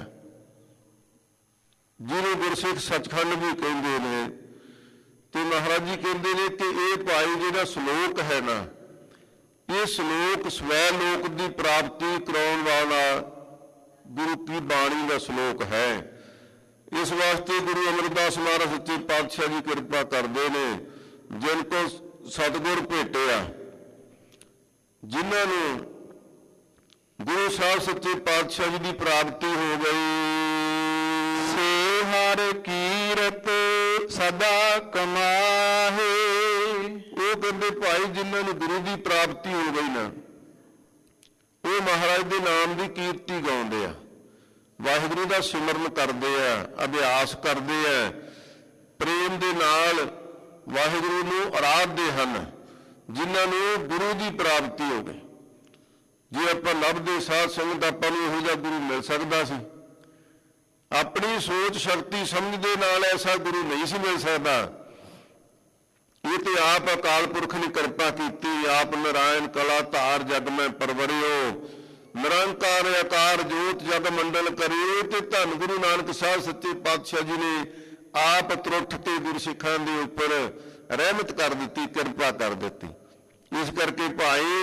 ਜਿਹਨੂੰ ਗੁਰਸਿੱਖ ਸੱਚਖੰਡ ਵੀ ਕਹਿੰਦੇ ਨੇ। ਤੇ ਮਹਾਰਾਜ ਜੀ ਕਹਿੰਦੇ ਨੇ ਕਿ ਇਹ ਭਾਈ ਜਿਹੜਾ ਸ਼ਲੋਕ ਹੈ ਨਾ, ਇਹ ਸ਼ਲੋਕ ਸਵੈ ਲੋਕ ਦੀ ਪ੍ਰਾਪਤੀ ਕਰਾਉਣ ਵਾਲਾ ਗੁਰੂ ਕੀ ਬਾਣੀ ਦਾ ਸ਼ਲੋਕ ਹੈ। ਇਸ ਵਾਸਤੇ ਗੁਰੂ ਅਮਰਦਾਸ ਮਹਾਰਾਜ ਸੱਚੇ ਪਾਤਸ਼ਾਹ ਜੀ ਕਿਰਪਾ ਕਰਦੇ ਨੇ, ਜਿਨ ਕੋ ਸਤਿਗੁਰ ਭੇਟਿਆ, ਜਿਨ੍ਹਾਂ ਨੂੰ ਗੁਰੂ ਸਾਹਿਬ ਸੱਚੇ ਪਾਤਸ਼ਾਹ ਜੀ ਦੀ ਪ੍ਰਾਪਤੀ ਹੋ ਗਈ। ਸੇ ਹਰ ਕੀਰਤ ਸਦਾ ਕਮਾਹੇ। ਉਹ ਕਹਿੰਦੇ ਭਾਈ ਜਿਨ੍ਹਾਂ ਨੂੰ ਗੁਰੂ ਦੀ ਪ੍ਰਾਪਤੀ ਹੋ ਗਈ ਨਾ, ਉਹ ਮਹਾਰਾਜ ਦੇ ਨਾਮ ਦੀ ਕੀਰਤੀ ਗਾਉਂਦੇ ਆ, ਵਾਹਿਗੁਰੂ ਦਾ ਸਿਮਰਨ ਕਰਦੇ ਆ, ਅਭਿਆਸ ਕਰਦੇ ਆ, ਪ੍ਰੇਮ ਦੇ ਨਾਲ ਵਾਹਿਗੁਰੂ ਨੂੰ ਅਰਾਧਦੇ ਹਨ, ਜਿਨ੍ਹਾਂ ਨੂੰ ਗੁਰੂ ਦੀ ਪ੍ਰਾਪਤੀ ਹੋ ਗਈ। ਜੇ ਆਪਾਂ ਲੱਭਦੇ ਸਾਧ ਸੰਗਤ ਆਪਾਂ ਨੂੰ ਇਹੋ ਜਿਹਾ ਗੁਰੂ ਮਿਲ ਸਕਦਾ ਸੀ? ਆਪਣੀ ਸੋਚ ਸ਼ਕਤੀ ਸਮਝ ਦੇ ਨਾਲ ਐਸਾ ਗੁਰੂ ਨਹੀਂ ਸੀ ਮਿਲ ਸਕਦਾ। ਇਹ ਤੇ ਆਪ ਅਕਾਲ ਪੁਰਖ ਨੇ ਕਿਰਪਾ ਕੀਤੀ। ਆਪ ਨਾਰਾਇਣ ਕਲਾ ਧਾਰ ਜਗ ਮੈਂ ਪਰਵਰਿਓ, ਨਿਰੰਕਾਰ ਆਕਾਰ ਜੋਤ ਜਗ ਮੰਡਲ ਕਰਿਓ। ਤੇ ਧੰਨ ਗੁਰੂ ਨਾਨਕ ਸਾਹਿਬ ਸੱਚੇ ਪਾਤਸ਼ਾਹ ਜੀ ਨੇ ਆਪ ਤਰੁੱਠ ਤੇ ਗੁਰਸਿੱਖਾਂ ਦੇ ਉੱਪਰ ਰਹਿਮਤ ਕਰ ਦਿੱਤੀ, ਕਿਰਪਾ ਕਰ ਦਿੱਤੀ। ਇਸ ਕਰਕੇ ਭਾਈ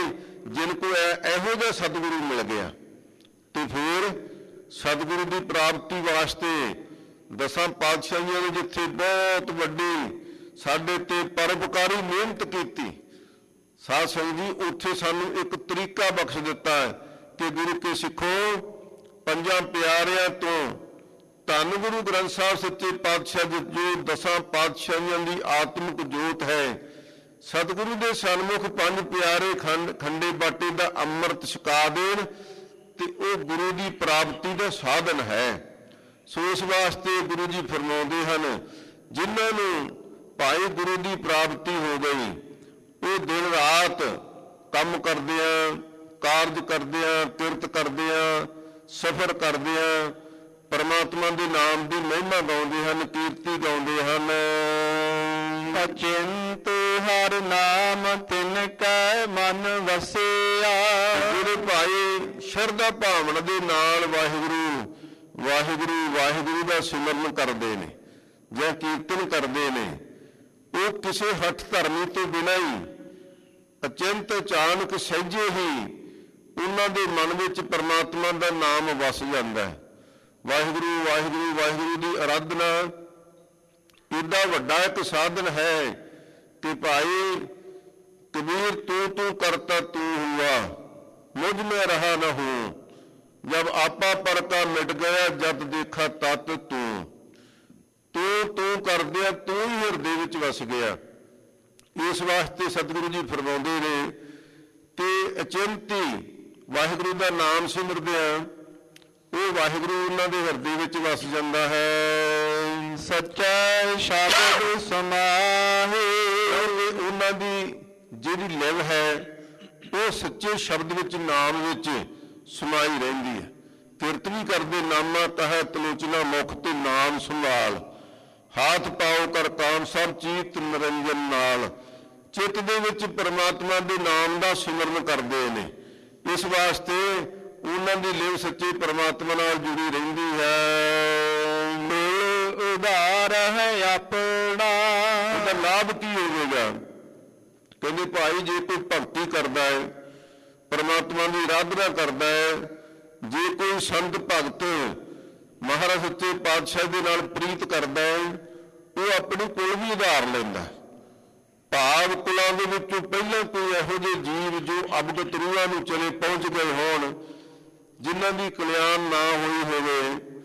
ਜਿਨ ਕੋ ਐ- ਇਹੋ ਜਿਹਾ ਸਤਿਗੁਰੂ ਮਿਲ ਗਿਆ ਤੇ ਫਿਰ ਸਤਿਗੁਰੂ ਦੀ ਪ੍ਰਾਪਤੀ ਵਾਸਤੇ ਦਸਾਂ ਪਾਤਸ਼ਾਹੀਆਂ ਨੇ ਜਿੱਥੇ ਬਹੁਤ ਵੱਡੀ ਸਾਡੇ ਤੇ ਪਰਉਪਕਾਰੀ ਮਿਹਨਤ ਕੀਤੀ, ਸਾਧ ਸੰਗਤ ਜੀ ਉੱਥੇ ਸਾਨੂੰ ਇੱਕ ਤਰੀਕਾ ਬਖਸ਼ ਦਿੱਤਾ ਹੈ ਕਿ ਗੁਰੂ ਕੇ ਸਿੱਖੋ, ਪੰਜਾਂ ਪਿਆਰਿਆਂ ਤੋਂ ਧੰਨ ਗੁਰੂ ਗ੍ਰੰਥ ਸਾਹਿਬ ਸੱਚੇ ਪਾਤਸ਼ਾਹ ਜੀ ਜੋ ਦਸਾਂ ਪਾਤਸ਼ਾਹੀਆਂ ਦੀ ਆਤਮਿਕ ਜੋਤ ਹੈ, ਸਤਿਗੁਰੂ ਦੇ ਸਨਮੁਖ ਪੰਜ ਪਿਆਰੇ ਖੰਡ ਖੰਡੇ ਬਾਟੇ ਦਾ ਅੰਮ੍ਰਿਤ ਛਕਾ ਦੇਣ ਤੇ ਉਹ ਗੁਰੂ ਦੀ ਪ੍ਰਾਪਤੀ ਦਾ ਸਾਧਨ ਹੈ। ਸੋ ਇਸ ਵਾਸਤੇ ਗੁਰੂ ਜੀ ਫਰਮਾਉਂਦੇ ਹਨ, ਜਿਨ੍ਹਾਂ ਨੂੰ ਭਾਈ ਗੁਰੂ ਦੀ ਪ੍ਰਾਪਤੀ ਹੋ ਗਈ, ਉਹ ਦਿਨ ਰਾਤ ਕੰਮ ਕਰਦਿਆਂ, ਕਾਰਜ ਕਰਦਿਆਂ, ਕਿਰਤ ਕਰਦਿਆਂ, ਸਫ਼ਰ ਕਰਦਿਆਂ ਪਰਮਾਤਮਾ ਦੇ ਨਾਮ ਦੀ ਮਹਿਮਾ ਗਾਉਂਦੇ ਹਨ, ਕੀਰਤੀ ਗਾਉਂਦੇ ਹਨ। ਅਚਿੰਤ ਹਰ ਨਾਮ ਤਿਨ ਕੈ ਮਨ ਵਸਿਆ। ਜਿਹੜੇ ਭਾਈ ਸ਼ਰਧਾ ਭਾਵਨਾ ਦੇ ਨਾਲ ਵਾਹਿਗੁਰੂ ਵਾਹਿਗੁਰੂ ਵਾਹਿਗੁਰੂ ਦਾ ਸਿਮਰਨ ਕਰਦੇ ਨੇ ਜਾਂ ਕੀਰਤਨ ਕਰਦੇ ਨੇ, ਉਹ ਕਿਸੇ ਹੱਠ ਧਰਮੀ ਤੋਂ ਬਿਨਾਂ ਹੀ ਅਚਿੰਤ ਅਚਾਨਕ ਸਹਿਜੇ ਹੀ ਉਹਨਾਂ ਦੇ ਮਨ ਵਿੱਚ ਪਰਮਾਤਮਾ ਦਾ ਨਾਮ ਵਸ ਜਾਂਦਾ ਹੈ। ਵਾਹਿਗੁਰੂ ਵਾਹਿਗੁਰੂ ਵਾਹਿਗੁਰੂ ਦੀ ਅਰਾਧਨਾ ਏਡਾ ਵੱਡਾ ਇੱਕ ਸਾਧਨ ਹੈ ਕਿ ਭਾਈ ਕਬੀਰ ਤੂੰ ਤੂੰ ਕਰਤਾ ਤੂੰ ਹੁਆ, ਮੁਝ ਮੈਂ ਰਹਾ ਨਾ ਹੂੰ, ਜਬ ਆਪਾ ਪਰ ਕਾ ਮਿਟ ਗਿਆ, ਜਦ ਦੇਖਾ ਤਤ ਤੂੰ। ਤੂੰ ਤੂੰ ਕਰਦਿਆਂ ਤੂੰ ਹੀ ਹਿਰਦੇ ਵਿੱਚ ਵਸ ਗਿਆ। ਇਸ ਵਾਸਤੇ ਸਤਿਗੁਰੂ ਜੀ ਫਰਮਾਉਂਦੇ ਨੇ ਕਿ ਅਚਿੰਤੀ ਵਾਹਿਗੁਰੂ ਦਾ ਨਾਮ ਸਿਮਰਦਿਆਂ ਉਹ ਵਾਹਿਗੁਰੂ ਉਹਨਾਂ ਦੇ ਹਿਰਦੇ ਵਿੱਚ ਵਸ ਜਾਂਦਾ ਹੈ। ਸੱਚਾ ਸ਼ਬਦ ਸਮਾਹੇ। ਉਹਨਾਂ ਦੀ ਜਿਹੜੀ ਲਿਵ ਹੈ ਉਹ ਸੱਚੇ ਸ਼ਬਦ ਵਿੱਚ, ਨਾਮ ਵਿੱਚ ਸਮਾਈ ਰਹਿੰਦੀ ਹੈ। ਕਿਰਤ ਵੀ ਕਰਦੇ ਨਾਮਾ ਤਹੈ ਤਲੋਚਨਾ ਮੁਖ ਤੇ ਨਾਮ ਸੰਭਾਲ, ਹਾਥ ਪਾਓ ਕਰ ਕਾਮ ਸਭ ਚੀਤ ਨਿਰੰਜਨ ਨਾਲ। ਚਿੱਤ ਦੇ ਵਿੱਚ ਪਰਮਾਤਮਾ ਦੇ ਨਾਮ ਦਾ ਸਿਮਰਨ ਕਰਦੇ ਨੇ। ਇਸ ਵਾਸਤੇ ਉਹਨਾਂ ਦੀ ਲਿਵ ਸੱਚੇ ਪਰਮਾਤਮਾ ਨਾਲ ਜੁੜੀ ਰਹਿੰਦੀ ਹੈ। ਮਿਲ ਉਧਾਰ ਹੈ ਆਪਣਾ। ਉਹਦਾ ਲਾਭ ਕੀ ਹੋਵੇਗਾ? ਕਹਿੰਦੇ ਭਾਈ ਜੇ ਕੋਈ ਭਗਤੀ ਕਰਦਾ ਹੈ, ਪਰਮਾਤਮਾ ਦੀ ਆਰਾਧਨਾ ਕਰਦਾ ਹੈ, ਜੇ ਕੋਈ ਸੰਤ ਭਗਤ ਮਹਾਰਾਜ ਸੱਚੇ ਪਾਤਸ਼ਾਹ ਦੇ ਨਾਲ ਪ੍ਰੀਤ ਕਰਦਾ ਹੈ, ਉਹ ਆਪਣੇ ਕੁਲ ਵੀ ਉਧਾਰ ਲੈਂਦਾ। ਭਾਵ ਕੁਲਾਂ ਦੇ ਵਿੱਚੋਂ ਪਹਿਲਾਂ ਕੋਈ ਇਹੋ ਜਿਹੇ ਜੀਵ ਜੋ ਅਬਗਤ ਰੂਹਾਂ ਨੂੰ ਚਲੇ ਪਹੁੰਚ ਗਏ ਹੋਣ, ਜਿਨ੍ਹਾਂ ਦੀ ਕਲਿਆਣ ਨਾ ਹੋਈ ਹੋਵੇ,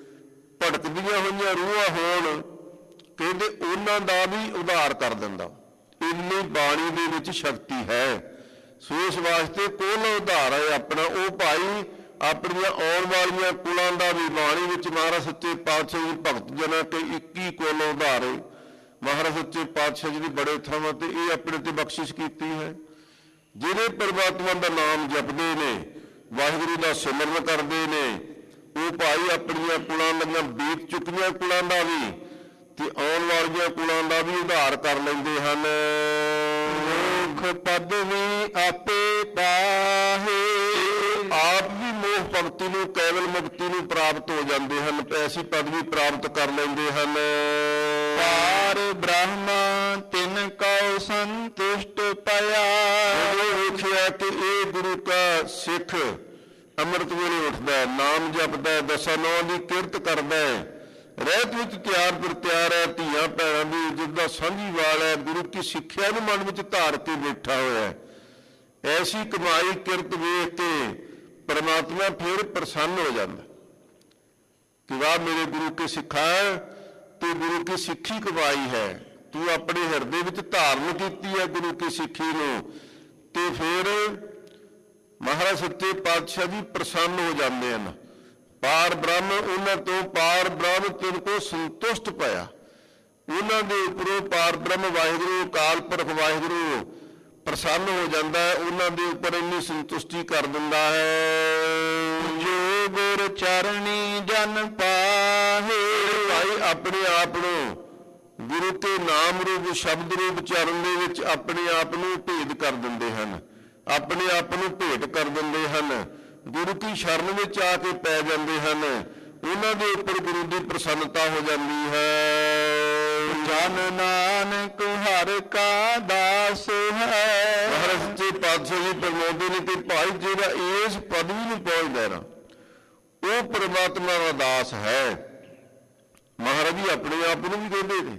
ਭਟਕਦੀਆਂ ਹੋਈਆਂ ਰੂਹਾਂ ਹੋਣ, ਕਹਿੰਦੇ ਉਹਨਾਂ ਦਾ ਵੀ ਉਧਾਰ ਕਰ ਦਿੰਦਾ। ਇੰਨੀ ਬਾਣੀ ਦੇ ਵਿੱਚ ਸ਼ਕਤੀ ਹੈ। ਸੋ ਇਸ ਵਾਸਤੇ ਕੋਲ ਉਧਾਰ ਹੈ ਆਪਣਾ। ਉਹ ਭਾਈ ਆਪਣੀਆਂ ਆਉਣ ਵਾਲੀਆਂ ਕੁਲਾਂ ਦਾ ਵੀ ਬਾਣੀ ਵਿੱਚ ਮਹਾਰਾਜ ਸੱਚੇ ਪਾਤਸ਼ਾਹ ਜੀ ਭਗਤ ਜਨਾਂ ਤੇ ਇੱਕੀ ਕੋਲ ਉਧਾਰ ਹੈ। ਮਹਾਰਾਜ ਸੱਚੇ ਪਾਤਸ਼ਾਹ ਜੀ ਦੀ ਬੜੇ ਥਾਵਾਂ ਤੇ ਇਹ ਆਪਣੇ ਤੇ ਬਖਸ਼ਿਸ਼ ਕੀਤੀ ਹੈ। ਜਿਹੜੇ ਪਰਮਾਤਮਾ ਦਾ ਨਾਮ ਜਪਦੇ ਨੇ, ਵਾਹਿਗੁਰੂ ਦਾ ਸਿਮਰਨ ਕਰਦੇ ਨੇ, ਉਹ ਭਾਈ ਆਪਣੀਆਂ ਕੁਲਾਂ ਦੀਆਂ ਬੀਤ ਚੁੱਕੀਆਂ ਕੁਲਾਂ ਦਾ ਵੀ ਤੇ ਆਉਣ ਵਾਲੀਆਂ ਕੁਲਾਂ ਦਾ ਵੀ ਉਧਾਰ ਕਰ ਲੈਂਦੇ ਹਨ। ਮੁਖ ਪਦਵੀ ਆਪੇ ਪਾਹੇ। ਆਪ ਵੀ ਮੋਹ ਭਗਤੀ ਨੂੰ, ਕੇਵਲ ਮੁਕਤੀ ਨੂੰ ਪ੍ਰਾਪਤ ਹੋ ਜਾਂਦੇ ਹਨ, ਐਸੀ ਪਦਵੀ ਪ੍ਰਾਪਤ ਕਰ ਲੈਂਦੇ ਹਨ। ਪਾਰ ਬ੍ਰਹਮ ਤਿਨ ਕਉ ਸੰਤੁਸ਼ਟ ਪਿਆ। ਵੇਖਿਆ ਕਿ ਇਹ ਗੁਰੂ ਕਾ ਸਿੱਖ ਅੰਮ੍ਰਿਤ ਵੇਲੇ ਉੱਠਦਾ ਹੈ, ਨਾਮ ਜਪਦਾ ਹੈ, ਦਸਾਂ ਨੌਂ ਦੀ ਕਿਰਤ ਕਰਦਾ ਹੈ, ਰਹਿਤ ਵਿੱਚ ਤਿਆਰ ਪਰ ਤਿਆਰ ਹੈ, ਧੀਆਂ ਭੈਣਾਂ ਦੀ ਇੱਜ਼ਤ ਦਾ ਸਾਂਝੀ ਵਾਲ ਹੈ, ਗੁਰੂ ਕੀ ਸਿੱਖਿਆ ਨੂੰ ਮਨ ਵਿੱਚ ਧਾਰ ਕੇ ਬੈਠਾ ਹੋਇਆ ਹੈ। ਐਸੀ ਕਮਾਈ ਕਿਰਤ ਵੇਖ ਕੇ ਪਰਮਾਤਮਾ ਫਿਰ ਪ੍ਰਸੰਨ ਹੋ ਜਾਂਦਾ ਕਿ ਵਾਹ ਮੇਰੇ ਗੁਰੂ ਕੇ ਸਿੱਖਾ ਤੇ ਗੁਰੂ ਕੀ ਸਿੱਖੀ ਕਮਾਈ ਹੈ, ਤੂੰ ਆਪਣੇ ਹਿਰਦੇ ਵਿੱਚ ਧਾਰਨ ਕੀਤੀ ਹੈ ਗੁਰੂ ਕੀ ਸਿੱਖੀ ਨੂੰ। ਤੇ ਫਿਰ ਮਹਾਰਾਜ ਸੱਚੇ ਪਾਤਸ਼ਾਹ ਜੀ ਪ੍ਰਸੰਨ ਹੋ ਜਾਂਦੇ ਹਨ। ਪਾਰ ਬ੍ਰਹਮ ਉਹਨਾਂ ਤੋਂ ਪਾਰ ਬ੍ਰਹਮ ਤਿਨ ਕੋ ਸੰਤੁਸ਼ਟ ਪਿਆ। ਉਹਨਾਂ ਦੇ ਉੱਪਰੋਂ ਪਾਰ ਬ੍ਰਹਮ ਵਾਹਿਗੁਰੂ ਅਕਾਲ ਪੁਰਖ ਵਾਹਿਗੁਰੂ ਪ੍ਰਸੰਨ ਹੋ ਜਾਂਦਾ ਹੈ, ਉਹਨਾਂ ਦੇ ਉੱਪਰ ਇੰਨੀ ਸੰਤੁਸ਼ਟੀ ਕਰ ਦਿੰਦਾ ਹੈ। ਜੋ ਗੁਰ ਚਰਣੀ ਜਨ ਪਾਹੇ। ਭਾਈ ਆਪਣੇ ਆਪ ਨੂੰ ਗੁਰੂ ਕੇ ਨਾਮ ਰੂਪ ਸ਼ਬਦ ਰੂਪ ਚਰਨ ਦੇ ਵਿੱਚ ਆਪਣੇ ਆਪ ਨੂੰ ਭੇਦ ਕਰ ਦਿੰਦੇ ਹਨ, ਆਪਣੇ ਆਪ ਨੂੰ ਭੇਟ ਕਰ ਦਿੰਦੇ ਹਨ, ਗੁਰੂ ਕੀ ਸ਼ਰਨ ਵਿੱਚ ਆ ਕੇ ਪੈ ਜਾਂਦੇ ਹਨ। ਉਹਨਾਂ ਦੇ ਉੱਪਰ ਗੁਰੂ ਦੀ ਪ੍ਰਸੰਨਤਾ ਹੋ ਜਾਂਦੀ ਹੈ। ਜਨ ਨਾਨਕ ਹਰਿ ਕਾ ਦਾਸ ਹੈ। ਮਹਾਰਾਜ ਸੱਚੇ ਪਾਤਸ਼ਾਹ ਜੀ ਫਰਮਾਉਂਦੇ ਨੇ ਕਿ ਭਾਈ ਜਿਹੜਾ ਇਸ ਪਦਵੀ ਨੂੰ ਪਹੁੰਚਦਾ ਨਾ ਉਹ ਪ੍ਰਮਾਤਮਾ ਦਾ ਦਾਸ ਹੈ। ਮਹਾਰਾਜ ਜੀ ਆਪਣੇ ਆਪ ਨੂੰ ਵੀ ਕਹਿੰਦੇ ਨੇ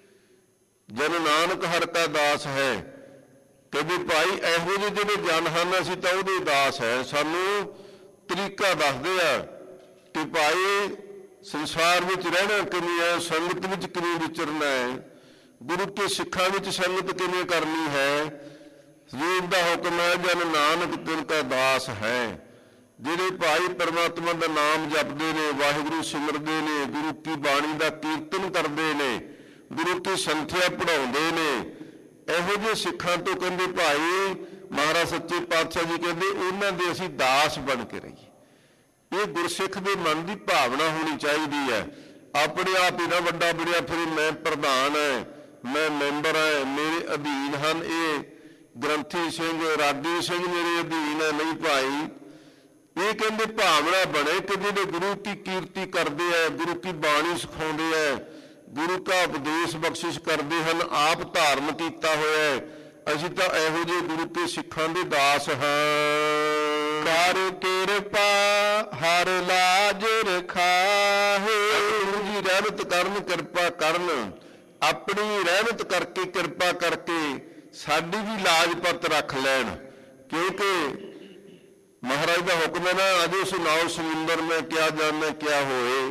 ਜਨ ਨਾਨਕ ਹਰਿ ਕਾ ਦਾਸ ਹੈ। ਕਹਿੰਦੇ ਭਾਈ ਇਹੋ ਜਿਹੇ ਜਿਹੜੇ ਜਨ ਹਨ ਅਸੀਂ ਤਾਂ ਉਹਦੇ ਦਾਸ ਹੈ। ਸਾਨੂੰ ਤਰੀਕਾ ਦੱਸਦੇ ਆ ਕਿ ਭਾਈ ਸੰਸਾਰ ਵਿੱਚ ਰਹਿਣਾ ਕਿਵੇਂ ਹੈ, ਸੰਗਤ ਵਿੱਚ ਕਿਵੇਂ ਵਿਚਰਨਾ ਹੈ, ਗੁਰੂ ਕੇ ਸਿੱਖਾਂ ਵਿੱਚ ਸੰਗਤ ਕਿਵੇਂ ਕਰਨੀ ਹੈ। ਹਜ਼ੂਰ ਦਾ ਹੁਕਮ ਹੈ ਜਨ ਨਾਨਕ ਤਿਨ ਕਾ ਦਾਸ ਹੈ। ਜਿਹੜੇ ਭਾਈ ਪਰਮਾਤਮਾ ਦਾ ਨਾਮ ਜਪਦੇ ਨੇ, ਵਾਹਿਗੁਰੂ ਸਿਮਰਦੇ ਨੇ, ਗੁਰੂ ਕੀ ਬਾਣੀ ਦਾ ਕੀਰਤਨ ਕਰਦੇ ਨੇ, ਗੁਰੂ ਕੀ ਸੰਥਿਆ ਪੜ੍ਹਾਉਂਦੇ ਨੇ, ਇਹੋ ਜਿਹੇ ਸਿੱਖਾਂ ਤੋਂ ਕਹਿੰਦੇ ਭਾਈ ਮਹਾਰਾਜ ਸੱਚੇ ਪਾਤਸ਼ਾਹ ਜੀ ਕਹਿੰਦੇ ਉਹਨਾਂ ਦੇ ਅਸੀਂ ਦਾਸ ਬਣ ਕੇ ਰਹੀਏ। ਇਹ ਗੁਰਸਿੱਖ ਦੇ ਮਨ ਦੀ ਭਾਵਨਾ ਹੋਣੀ ਚਾਹੀਦੀ ਹੈ। ਆਪਣੇ ਆਪ ਹੀ ਨਾ ਵੱਡਾ ਬੜਿਆ ਫਿਰ ਮੈਂ ਪ੍ਰਧਾਨ ਹੈ, ਮੈਂ ਮੈਂਬਰ ਹੈ, ਮੇਰੇ ਅਧੀਨ ਹਨ ਇਹ ਗ੍ਰੰਥੀ ਸਿੰਘ ਰਾਗੀ ਸਿੰਘ ਮੇਰੇ ਅਧੀਨ ਹੈ। ਨਹੀਂ ਭਾਈ, ਇਹ ਕਹਿੰਦੇ ਭਾਵਨਾ ਬਣੇ ਕਿ ਜਿਹੜੇ ਗੁਰੂ ਕੀ ਕੀਰਤੀ ਕਰਦੇ ਹੈ, ਗੁਰੂ ਕੀ ਬਾਣੀ ਸਿਖਾਉਂਦੇ ਹੈ, ਗੁਰੂ ਕਾ ਉਪਦੇਸ਼ ਬਖਸ਼ਿਸ਼ ਕਰਦੇ ਹਨ, ਆਪ ਧਾਰਨ ਕੀਤਾ ਹੋਇਆ ਹੈ। ਅਸੀਂ ਤਾਂ ਇਹੋ ਜਿਹੇ ਗੁਰੂ ਕੇ ਸਿੱਖਾਂ ਦੇ ਦਾਸ ਹਾਂ। ਕਰ ਕਿਰਪਾ ਹਰ ਲਾਜ ਰਖਾਹੇ। ਗੁਰੂ ਜੀ ਰਹਿਮਤ ਕਰਨ, ਕਿਰਪਾ ਕਰਨ, ਆਪਣੀ ਰਹਿਮਤ ਕਰਕੇ ਕਿਰਪਾ ਕਰਕੇ ਸਾਡੀ ਵੀ ਲਾਜ ਪੱਤ ਰੱਖ ਲੈਣ। ਕਿਉਂਕਿ ਮਹਾਰਾਜ ਦਾ ਹੁਕਮ ਹੈ ਨਾ ਅਜੇ ਸੁਣਾਓ ਸਮੁੰਦਰ ਮੈਂ ਕਿਆ ਜਾਣਾ ਕਿਆ ਹੋਏ।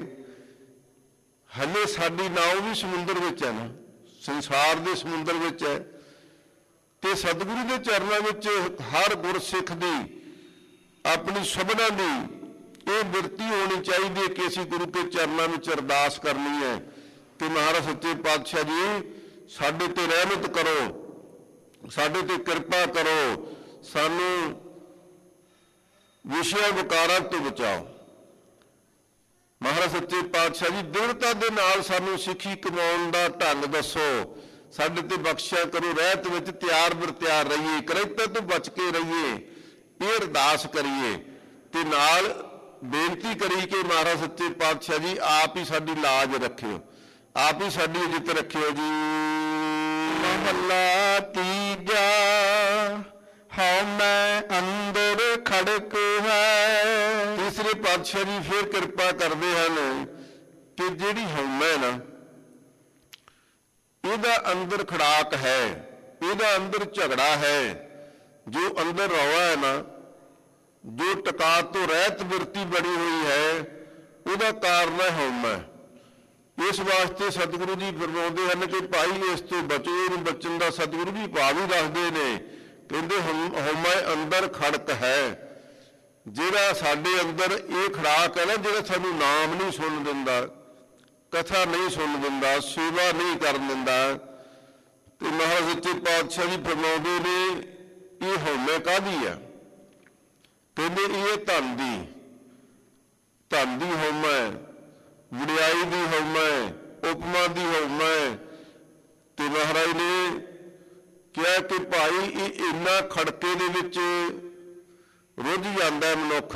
ਹਲੇ ਸਾਡੀ ਨਾਉ ਵੀ ਸਮੁੰਦਰ ਵਿੱਚ ਹੈ ਨਾ, ਸੰਸਾਰ ਦੇ ਸਮੁੰਦਰ ਵਿੱਚ ਹੈ। ਤੇ ਸਤਿਗੁਰੂ ਦੇ ਚਰਨਾਂ ਵਿੱਚ ਹਰ ਗੁਰਸਿੱਖ ਦੀ ਆਪਣੀ ਸਭਨਾਂ ਦੀ ਇਹ ਬਿਰਤੀ ਹੋਣੀ ਚਾਹੀਦੀ ਹੈ ਕਿ ਅਸੀਂ ਗੁਰੂ ਕੇ ਚਰਨਾਂ ਵਿੱਚ ਅਰਦਾਸ ਕਰਨੀ ਹੈ ਕਿ ਮਹਾਰਾਜ ਸੱਚੇ ਪਾਤਸ਼ਾਹ ਜੀ ਸਾਡੇ ਤੇ ਰਹਿਮਤ ਕਰੋ, ਸਾਡੇ ਤੇ ਕਿਰਪਾ ਕਰੋ, ਸਾਨੂੰ ਵਿਸ਼ਿਆ ਵਿਕਾਰਾਂ ਤੋਂ ਬਚਾਓ। ਮਹਾਰਾਜ ਸੱਚੇ ਪਾਤਸ਼ਾਹ ਜੀ ਦ੍ਰਿੜਤਾ ਦੇ ਨਾਲ ਸਾਨੂੰ ਸਿੱਖੀ ਕਮਾਉਣ ਦਾ ਢੰਗ ਦੱਸੋ, ਸਾਡੇ ਤੇ ਬਖਸ਼ਿਆ ਕਰੋ, ਰਹਿਤ ਵਿੱਚ ਤਿਆਰ ਬਰ ਤਿਆਰ ਰਹੀਏ, ਕਰੈਕਟਰ ਤੋਂ ਬਚ ਕੇ ਰਹੀਏ। ਇਹ ਅਰਦਾਸ ਕਰੀਏ ਤੇ ਨਾਲ ਬੇਨਤੀ ਕਰੀ ਕਿ ਮਹਾਰਾਜ ਸੱਚੇ ਪਾਤਸ਼ਾਹ ਜੀ ਆਪ ਹੀ ਸਾਡੀ ਲਾਜ ਰੱਖਿਓ, ਆਪ ਹੀ ਸਾਡੀ ਇੱਜ਼ਤ ਰੱਖਿਓ ਜੀ। ਮਹੱਲਾ ਤੀਜਾ ਹਉ ਮੈਂ ਅੰਦਰ ਖੜਕ ਹੈ। ਤੀਸਰੇ ਪਾਤਸ਼ਾਹ ਜੀ ਫਿਰ ਕਿਰਪਾ ਕਰਦੇ ਹਨ ਕਿ ਜਿਹੜੀ ਹਉਮੈ ਨਾ ਇਹਦਾ ਅੰਦਰ ਖੜਾਕ ਹੈ, ਇਹਦਾ ਅੰਦਰ ਝਗੜਾ ਹੈ, ਜੋ ਅੰਦਰ ਰੌਲਾ ਹੈ ਨਾ, ਜੋ ਟਕਾ ਤੋਂ ਰਹਿਤ ਬਿਰਤੀ ਬਣੀ ਹੋਈ ਹੈ, ਉਹਦਾ ਕਾਰਨ ਹੈ ਹਉਮੈ। ਇਸ ਵਾਸਤੇ ਸਤਿਗੁਰੂ ਜੀ ਫਰਮਾਉਂਦੇ ਹਨ ਕਿ ਭਾਈ ਇਸ ਤੋਂ ਬਚੋ। ਇਹਨੂੰ ਬਚਣ ਦਾ ਸਤਿਗੁਰੂ ਜੀ ਭਾਵ ਵੀ ਦੱਸਦੇ ਨੇ, ਕਹਿੰਦੇ ਹਉਮੈ ਅੰਦਰ ਖੜਕ ਹੈ। ਜਿਹੜਾ ਸਾਡੇ ਅੰਦਰ ਇਹ ਖੜਾਕ ਹੈ ਨਾ, ਜਿਹੜਾ ਸਾਨੂੰ ਨਾਮ ਨਹੀਂ ਸੁਣ ਦਿੰਦਾ, ਕਥਾ ਨਹੀਂ ਸੁਣ ਦਿੰਦਾ, ਸੇਵਾ ਨਹੀਂ ਕਰਨ ਦਿੰਦਾ। ਤੇ ਮਹਾਰਾਜ ਸੱਚੇ ਪਾਤਸ਼ਾਹ ਜੀ ਫਰਮਾਉਂਦੇ ਨੇ ਇਹ ਹਉਮੈ ਕਾਹਦੀ ਆ? ਕਹਿੰਦੇ ਇਹ ਧਨ ਦੀ, ਧਨ ਦੀ ਹਉਮੈ, ਵਡਿਆਈ ਦੀ ਹਉਮੈ, ਉਪਮਾ ਦੀ ਹਉਮੈ। ਤੇ ਮਹਾਰਾਜ ਨੇ ਕਿਹਾ ਕਿ ਭਾਈ ਇਹ ਇੰਨਾ ਖੜਕੇ ਦੇ ਵਿੱਚ ਰੁੱਝ ਜਾਂਦਾ ਮਨੁੱਖ,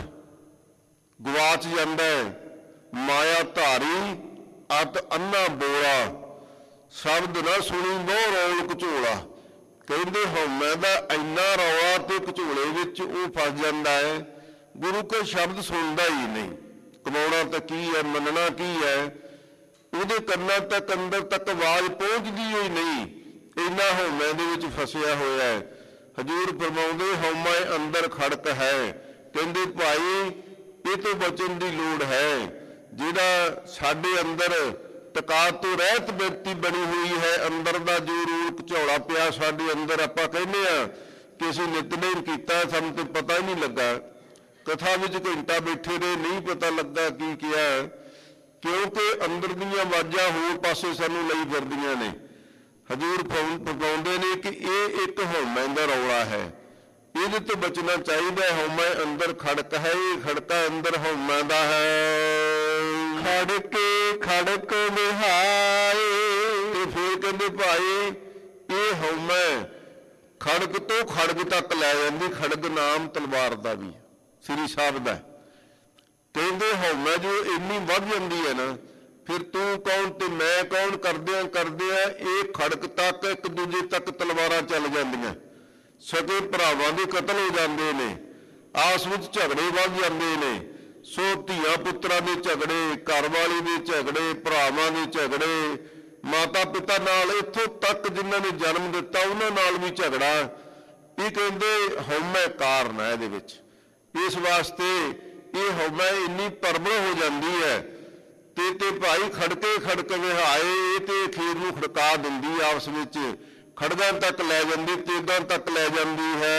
ਗਵਾਚ ਜਾਂਦਾ ਹੈ। ਮਾਇਆ ਧਾਰੀ ਅਤ ਅੰਨਾ ਬੋਲਾ, ਸ਼ਬਦ ਨਾ ਸੁਣੀ ਬਹੁ ਰੌਲ ਘਚੋਲਾ। ਕਹਿੰਦੇ ਹਉਮੈ ਦਾ ਇੰਨਾ ਰੌਲਾ ਤੇ ਘਚੋਲੇ ਵਿੱਚ ਉਹ ਫਸ ਜਾਂਦਾ ਹੈ, ਗੁਰੂ ਕੇ ਸ਼ਬਦ ਸੁਣਦਾ ਹੀ ਨਹੀਂ। ਕਮਾਉਣਾ ਤਾਂ ਕੀ ਹੈ, ਮੰਨਣਾ ਕੀ ਹੈ, ਉਹਦੇ ਕੰਨਾਂ ਤੱਕ ਅੰਦਰ ਤੱਕ ਆਵਾਜ਼ ਪਹੁੰਚਦੀ ਹੋਈ ਨਹੀਂ, ਇੰਨਾ ਹਉਮੈ ਦੇ ਵਿੱਚ ਫਸਿਆ ਹੋਇਆ ਹੈ। ਹਜ਼ੂਰ ਫਰਮਾਉਂਦੇ ਹਉਮੈ ਅੰਦਰ ਖੜਕ ਹੈ। ਕਹਿੰਦੇ ਭਾਈ ਇਹ ਤੋਂ ਬਚਣ ਦੀ ਲੋੜ ਹੈ। ਜਿਹੜਾ ਸਾਡੇ ਅੰਦਰ ਟਕਾ ਤੋਂ ਰਹਿਤ ਬਿਰਤੀ ਬਣੀ ਹੋਈ ਹੈ, ਅੰਦਰ ਦਾ ਜੋ ਰੂਪ ਝੋਲਾ ਪਿਆ ਸਾਡੇ ਅੰਦਰ, ਆਪਾਂ ਕਹਿੰਦੇ ਆ ਕਿ ਅਸੀਂ ਨਿਤਨੇਮ ਕੀਤਾ, ਸਾਨੂੰ ਤੇ ਪਤਾ ਹੀ ਨਹੀਂ ਲੱਗਾ, ਕਥਾ ਵਿੱਚ ਘੰਟਾ ਬੈਠੇ ਰਹੇ, ਨਹੀਂ ਪਤਾ ਲੱਗਾ ਕੀ ਕਿਹਾ, ਕਿਉਂਕਿ ਅੰਦਰ ਦੀਆਂ ਆਵਾਜ਼ਾਂ ਹੋਰ ਪਾਸੇ ਸਾਨੂੰ ਲਈ ਫਿਰਦੀਆਂ ਨੇ। ਹਜ਼ੂਰ ਫਰਮਾਉਂਦੇ ਨੇ ਕਿ ਇਹ ਇੱਕ ਹਉਮੈ ਦਾ ਰੌਲਾ ਹੈ, ਇਹਦੇ ਤੋਂ ਬਚਣਾ ਚਾਹੀਦਾ। ਹਉਮੈ ਅੰਦਰ ਖੜਕ ਹੈ, ਇਹ ਖੜਕਾ ਅੰਦਰ ਹਉਮੈ ਦਾ ਹੈ। ਖੜਕੇ ਖੜਕ ਵਿਹਾਏ। ਤੇ ਫਿਰ ਕਹਿੰਦੇ ਭਾਈ ਇਹ ਹਉਮੈ ਖੜਕ ਤੋਂ ਖੜਕ ਤੱਕ ਲੈ ਜਾਂਦੀ। ਖੜਕ ਨਾਮ ਤਲਵਾਰ ਦਾ ਵੀ ਸ੍ਰੀ ਸਾਹਿਬ ਦਾ। ਕਹਿੰਦੇ ਹਉਮੈ ਜੋ ਇੰਨੀ ਵੱਧ ਜਾਂਦੀ ਹੈ ਨਾ, ਫਿਰ ਤੂੰ ਕੌਣ ਤੇ ਮੈਂ ਕੌਣ ਕਰਦਿਆਂ ਕਰਦਿਆਂ ਇਹ ਖੜਕ ਤੱਕ ਇੱਕ ਦੂਜੇ ਤੱਕ ਤਲਵਾਰਾਂ ਚੱਲ ਜਾਂਦੀਆਂ। ਸਕੇ ਭਰਾਵਾਂ ਦੇ ਕਤਲ ਹੋ ਜਾਂਦੇ ਨੇ, ਆਸ ਵਿੱਚ ਝਗੜੇ ਵੱਧ ਜਾਂਦੇ ਨੇ। ਸੋ ਧੀਆਂ ਪੁੱਤਰਾਂ ਦੇ ਝਗੜੇ, ਘਰ ਵਾਲੀ ਦੇ ਝਗੜੇ, ਭਰਾਵਾਂ ਦੇ ਝਗੜੇ, ਮਾਤਾ ਪਿਤਾ ਨਾਲ, ਇੱਥੋਂ ਤੱਕ ਜਿਨ੍ਹਾਂ ਨੇ ਜਨਮ ਦਿੱਤਾ ਉਹਨਾਂ ਨਾਲ ਵੀ ਝਗੜਾ। ਇਹ ਕਹਿੰਦੇ ਹਉਮੈ ਕਾਰਨ ਹੈ ਇਹਦੇ ਵਿੱਚ। ਇਸ ਵਾਸਤੇ ਇਹ ਹਉਮੈ ਇੰਨੀ ਪ੍ਰਬਲ ਹੋ ਜਾਂਦੀ ਹੈ ਤੇ ਤੇ ਭਾਈ ਖੜਕੇ ਖੜਕ ਵਿਹਾਏ, ਇਹ ਤੇ ਅਖੀਰ ਨੂੰ ਖੜਕਾ ਦਿੰਦੀ ਆਪਸ ਵਿੱਚ, ਖੜਗਾਂ ਤੱਕ ਲੈ ਜਾਂਦੀ, ਤੇਗਾਂ ਤੱਕ ਲੈ ਜਾਂਦੀ ਹੈ।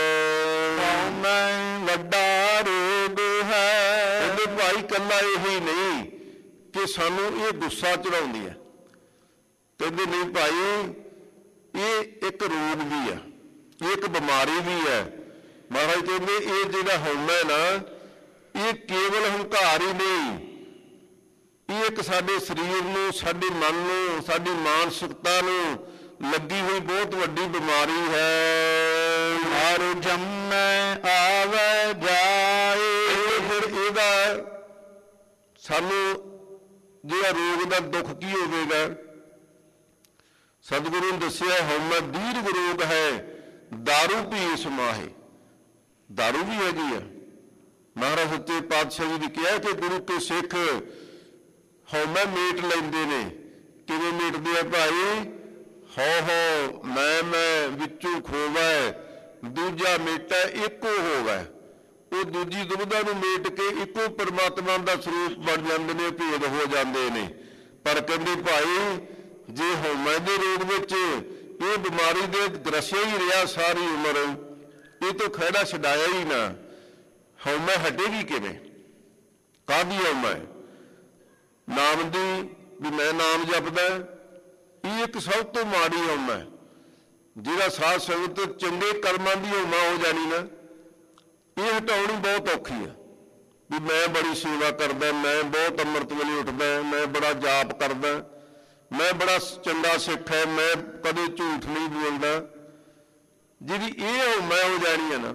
ਹਉਮੈ ਵੱਡਾ ਰੋਗ ਹੈ। ਕਹਿੰਦੇ ਭਾਈ ਕੱਲਾ ਇਹੀ ਨਹੀਂ ਕਿ ਸਾਨੂੰ ਇਹ ਗੁੱਸਾ ਚੜਾਉਂਦੀ ਹੈ, ਕਹਿੰਦੇ ਨਹੀਂ ਭਾਈ ਇਹ ਇੱਕ ਰੋਗ ਵੀ ਹੈ, ਇਹ ਇੱਕ ਬਿਮਾਰੀ ਵੀ ਹੈ। ਮਹਾਰਾਜ ਕਹਿੰਦੇ ਇਹ ਜਿਹੜਾ ਹਉਮੈ ਨਾ, ਇਹ ਕੇਵਲ ਹੰਕਾਰ ਹੀ ਨਹੀਂ, ਇਹ ਇੱਕ ਸਾਡੇ ਸਰੀਰ ਨੂੰ, ਸਾਡੇ ਮਨ ਨੂੰ, ਸਾਡੀ ਮਾਨਸਿਕਤਾ ਨੂੰ ਲੱਗੀ ਹੋਈ ਬਹੁਤ ਵੱਡੀ ਬਿਮਾਰੀ ਹੈ। ਹਰ ਜੰਮੈ ਆਵੈ ਜਾਏ। ਫਿਰ ਇਹਦਾ ਸਾਨੂੰ ਜਿਹੜਾ ਰੋਗ ਦਾ ਦੁੱਖ ਕੀ ਹੋਵੇਗਾ? ਸਤਿਗੁਰੂ ਨੇ ਦੱਸਿਆ ਹਉਮੈ ਦੀਰਘ ਰੋਗ ਹੈ, ਦਾਰੂ ਪੀ ਸਮਾਹੇ। ਦਾਰੂ ਵੀ ਹੈਗੀ ਆ। ਮਹਾਰਾਜ ਸੱਚੇ ਪਾਤਸ਼ਾਹ ਜੀ ਨੇ ਕਿਹਾ ਕਿ ਗੁਰੂ ਕੇ ਸਿੱਖ ਹਉਮੈ ਮੇਟ ਲੈਂਦੇ ਨੇ। ਕਿਵੇਂ ਮੇਟਦੇ ਆ ਭਾਈ? ਹੋ ਹੋ ਮੈਂ ਮੈਂ ਵਿੱਚੋਂ ਖੋਵੈ, ਦੂਜਾ ਮੇਟਾ ਇੱਕੋ ਹੋਵੈ। ਉਹ ਦੂਜੀ ਦੁਬਿਧਾ ਨੂੰ ਮੇਟ ਕੇ ਇੱਕੋ ਪਰਮਾਤਮਾ ਦਾ ਸਰੂਪ ਬਣ ਜਾਂਦੇ ਨੇ, ਭੇਦ ਹੋ ਜਾਂਦੇ ਨੇ। ਪਰ ਕਹਿੰਦੇ ਭਾਈ ਜੇ ਹਉਮੈ ਦੇ ਰੋਗ ਵਿੱਚ ਇਹ ਬਿਮਾਰੀ ਦੇ ਗ੍ਰਸਿਆ ਹੀ ਰਿਹਾ ਸਾਰੀ ਉਮਰ, ਇਹ ਤੋਂ ਖਹਿੜਾ ਛਡਾਇਆ ਹੀ ਨਾ, ਹਉਮੈ ਹਟੇਗੀ ਕਿਵੇਂ? ਕਾਹਦੀ ਹਉਮੈ? ਨਾਮ ਦੀ, ਵੀ ਮੈਂ ਨਾਮ ਜਪਦਾ, ਇਹ ਇੱਕ ਸਭ ਤੋਂ ਮਾੜੀ ਹਉਮੈ। ਜਿਹੜਾ ਸਾਧ ਸੰਗਤ ਚੰਗੇ ਕਰਮਾਂ ਦੀ ਹਉਮੈ ਹੋ ਜਾਣੀ ਨਾ, ਇਹ ਹਟਾਉਣੀ ਬਹੁਤ ਔਖੀ ਆ। ਵੀ ਮੈਂ ਬੜੀ ਸੇਵਾ ਕਰਦਾ, ਮੈਂ ਬਹੁਤ ਅੰਮ੍ਰਿਤ ਵੇਲੇ ਉੱਠਦਾ, ਮੈਂ ਬੜਾ ਜਾਪ ਕਰਦਾ, ਮੈਂ ਬੜਾ ਚੰਗਾ ਸਿੱਖ ਹੈ, ਮੈਂ ਕਦੇ ਝੂਠ ਨਹੀਂ ਬੋਲਦਾ। ਜਿਹੜੀ ਇਹ ਹਉਮੈ ਹੋ ਜਾਣੀ ਹੈ ਨਾ,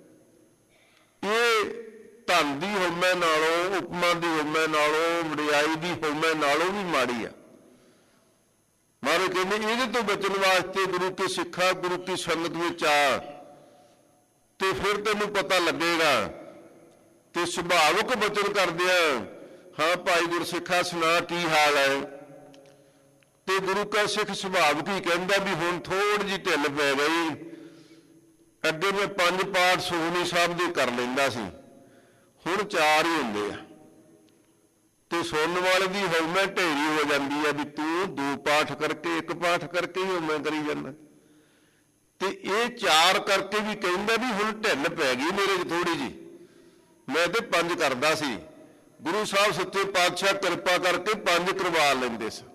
ਇਹ ਧਨ ਦੀ ਹਉਮੈ ਨਾਲੋਂ, ਉਪਮਾ ਦੀ ਹਉਮੈ ਨਾਲੋਂ, ਵਡਿਆਈ ਦੀ ਹਉਮੈ ਨਾਲੋਂ ਵੀ ਮਾੜੀ ਆ। ਮਹਾਰਾਜ ਕਹਿੰਦੇ ਇਹਦੇ ਤੋਂ ਬਚਣ ਵਾਸਤੇ ਗੁਰੂ ਕੀ ਸਿੱਖਾ, ਗੁਰੂ ਕੀ ਸੰਗਤ ਵਿੱਚ ਆ, ਤੇ ਫਿਰ ਤੈਨੂੰ ਪਤਾ ਲੱਗੇਗਾ। ਤੇ ਸੁਭਾਵਕ ਬਚਨ ਕਰਦਿਆਂ, ਹਾਂ ਭਾਈ ਗੁਰਸਿੱਖਾ ਸੁਣਾ ਕੀ ਹਾਲ ਹੈ? ਤੇ ਗੁਰੂ ਕਾ ਸਿੱਖ ਸੁਭਾਵਕ ਹੀ ਕਹਿੰਦਾ ਵੀ ਹੁਣ ਥੋੜੀ ਜਿਹੀ ਢਿੱਲ ਪੈ ਗਈ। ਅੱਗੇ ਮੈਂ ਪੰਜ ਪਾਠ ਸੁਖਮਨੀ ਸਾਹਿਬ ਦੇ ਕਰ ਲੈਂਦਾ ਸੀ, ਹੁਣ ਚਾਰ ਹੀ ਹੁੰਦੇ ਆ। ਤੇ ਸੁਣਨ ਵਾਲੇ ਦੀ ਹਉਮੈ ਢੇਰੀ ਹੋ ਜਾਂਦੀ ਹੈ ਵੀ ਤੂੰ ਦੋ ਪਾਠ ਕਰਕੇ, ਇੱਕ ਪਾਠ ਕਰਕੇ ਹੀ ਹਉਮੈ ਕਰੀ ਜਾਂਦਾ। ਤੇ ਇਹ ਚਾਰ ਕਰਕੇ ਵੀ ਕਹਿੰਦਾ ਵੀ ਹੁਣ ਢਿੱਲ ਪੈ ਗਈ ਮੇਰੇ ਚ ਥੋੜੀ ਜਿਹੀ, ਮੈਂ ਤੇ ਪੰਜ ਕਰਦਾ ਸੀ। ਗੁਰੂ ਸਾਹਿਬ ਸੱਚੇ ਪਾਤਸ਼ਾਹ ਕਿਰਪਾ ਕਰਕੇ ਪੰਜ ਕਰਵਾ ਲੈਂਦੇ ਸੀ।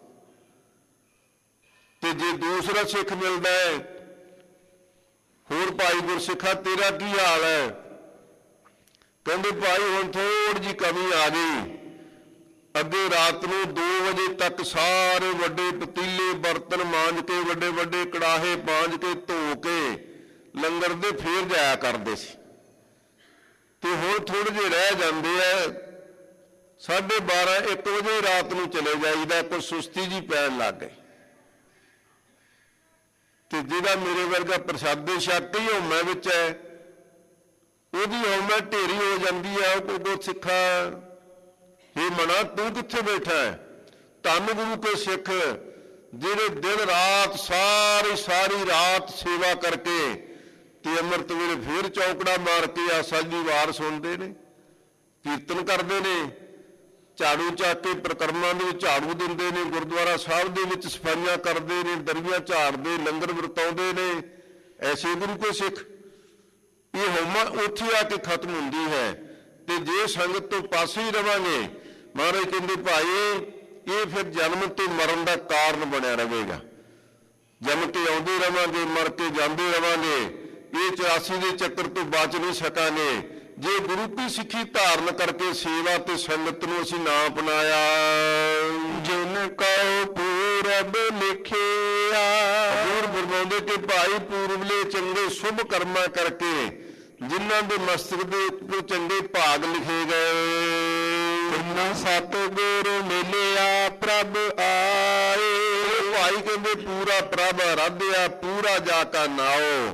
ਤੇ ਜੇ ਦੂਸਰਾ ਸਿੱਖ ਮਿਲਦਾ ਹੈ, ਹੋਰ ਭਾਈ ਗੁਰਸਿੱਖਾ ਤੇਰਾ ਕੀ ਹਾਲ ਹੈ? ਕਹਿੰਦੇ ਭਾਈ ਹੁਣ ਥੋੜੀ ਜਿਹੀ ਕਮੀ ਆ ਗਈ। ਅੱਗੇ ਰਾਤ ਨੂੰ ਦੋ ਵਜੇ ਤੱਕ ਸਾਰੇ ਵੱਡੇ ਪਤੀਲੇ ਬਰਤਨ ਮਾਂਜ ਕੇ, ਵੱਡੇ ਵੱਡੇ ਕੜਾਹੇ ਮਾਂਜ ਕੇ, ਧੋ ਕੇ ਲੰਗਰ ਦੇ ਫੇਰ ਜਾਇਆ ਕਰਦੇ ਸੀ। ਤੇ ਹੁਣ ਥੋੜੇ ਜਿਹੇ ਰਹਿ ਜਾਂਦੇ ਆ, ਸਾਢੇ ਬਾਰਾਂ ਇੱਕ ਵਜੇ ਰਾਤ ਨੂੰ ਚਲੇ ਜਾਈਦਾ, ਕੋਈ ਸੁਸਤੀ ਜੀ ਪੈਣ ਲੱਗ ਗਈ। ਤੇ ਜਿਹੜਾ ਮੇਰੇ ਵਰਗਾ ਪ੍ਰਸ਼ਾਦੇ ਛਕ ਹੀ ਹਉਮੈ ਵਿੱਚ ਹੈ, ਉਹਦੀ ਹਉਮੈ ਢੇਰੀ ਹੋ ਜਾਂਦੀ ਹੈ। ਉਹ ਕੋ ਸਿੱਖਾ ਇਹ ਮਨਾ ਤੂੰ ਕਿੱਥੇ ਬੈਠਾ ਹੈ? ਧੰਨ ਗੁਰੂ ਕੇ ਸਿੱਖ ਜਿਹੜੇ ਦਿਨ ਰਾਤ ਸਾਰੀ ਸਾਰੀ ਰਾਤ ਸੇਵਾ ਕਰਕੇ ਤੇ ਅੰਮ੍ਰਿਤ ਵੇਲੇ ਫੇਰ ਚੌਕੜਾ ਮਾਰ ਕੇ ਆਸਾ ਦੀ ਵਾਰ ਸੁਣਦੇ ਨੇ, ਕੀਰਤਨ ਕਰਦੇ ਨੇ, ਝਾੜੂ ਚੱਕ ਕੇ ਪ੍ਰਕਰਮਾਂ ਦੇ ਵਿੱਚ ਝਾੜੂ ਦਿੰਦੇ ਨੇ, ਗੁਰਦੁਆਰਾ ਸਾਹਿਬ ਦੇ ਵਿੱਚ ਸਫਾਈਆਂ ਕਰਦੇ ਨੇ, ਦਰੀਆਂ ਝਾੜਦੇ, ਲੰਗਰ ਵਰਤਾਉਂਦੇ ਨੇ। ਐਸੇ ਗੁਰੂ ਕੇ ਸਿੱਖ ਇਹ ਹਉਮੈ ਉੱਥੇ ਆ ਕੇ ਖਤਮ ਹੁੰਦੀ ਹੈ। ਤੇ ਜੇ ਸੰਗਤ ਤੋਂ ਪਾਸੇ ਹੀ ਰਵਾਂਗੇ, ਮਹਾਰਾਜ ਕਹਿੰਦੇ ਭਾਈ ਇਹ ਫਿਰ ਜਨਮ ਤੇ ਮਰਨ ਦਾ ਕਾਰਨ ਬਣਿਆ ਰਹੇਗਾ। ਜਨਮ ਤੇ ਆਉਂਦੇ ਰਵਾਂਗੇ, ਮਰ ਕੇ ਜਾਂਦੇ ਰਵਾਂਗੇ, ਇਹ ਚੁਰਾਸੀ ਦੇ ਚੱਕਰ ਤੋਂ ਬਚ ਨਹੀਂ ਸਕਾਂਗੇ। ਜੇ ਗੁਰੂ ਕੀ ਸਿੱਖੀ ਧਾਰਨ ਕਰਕੇ ਸੇਵਾ ਤੇ ਸੰਗਤ ਨੂੰ ਅਸੀਂ ਨਾ ਅਪਣਾਇਆ। ਜਿਨ ਕਉ ਪੂਰਬ ਲਿਖਿਆ। ਹਜ਼ੂਰ ਫਰਮਾਉਂਦੇ ਕਿ ਭਾਈ ਪੂਰਬਲੇ ਚੰਗੇ ਸ਼ੁਭ ਕਰਮਾਂ ਕਰਕੇ ਜਿਨ੍ਹਾਂ ਦੇ ਮਸਤਕ ਦੇ ਉੱਪਰ ਚੰਗੇ ਭਾਗ ਲਿਖੇ ਗਏ। ਤਿੰਨ ਸਤਿਗੁਰ ਮਿਲਿਆ ਪ੍ਰਭ ਆਏ। ਭਾਈ ਕਹਿੰਦੇ ਪੂਰਾ ਪ੍ਰਭ ਆਰਾਧਿਆ, ਪੂਰਾ ਜਾ ਕਾ ਨਾਓ।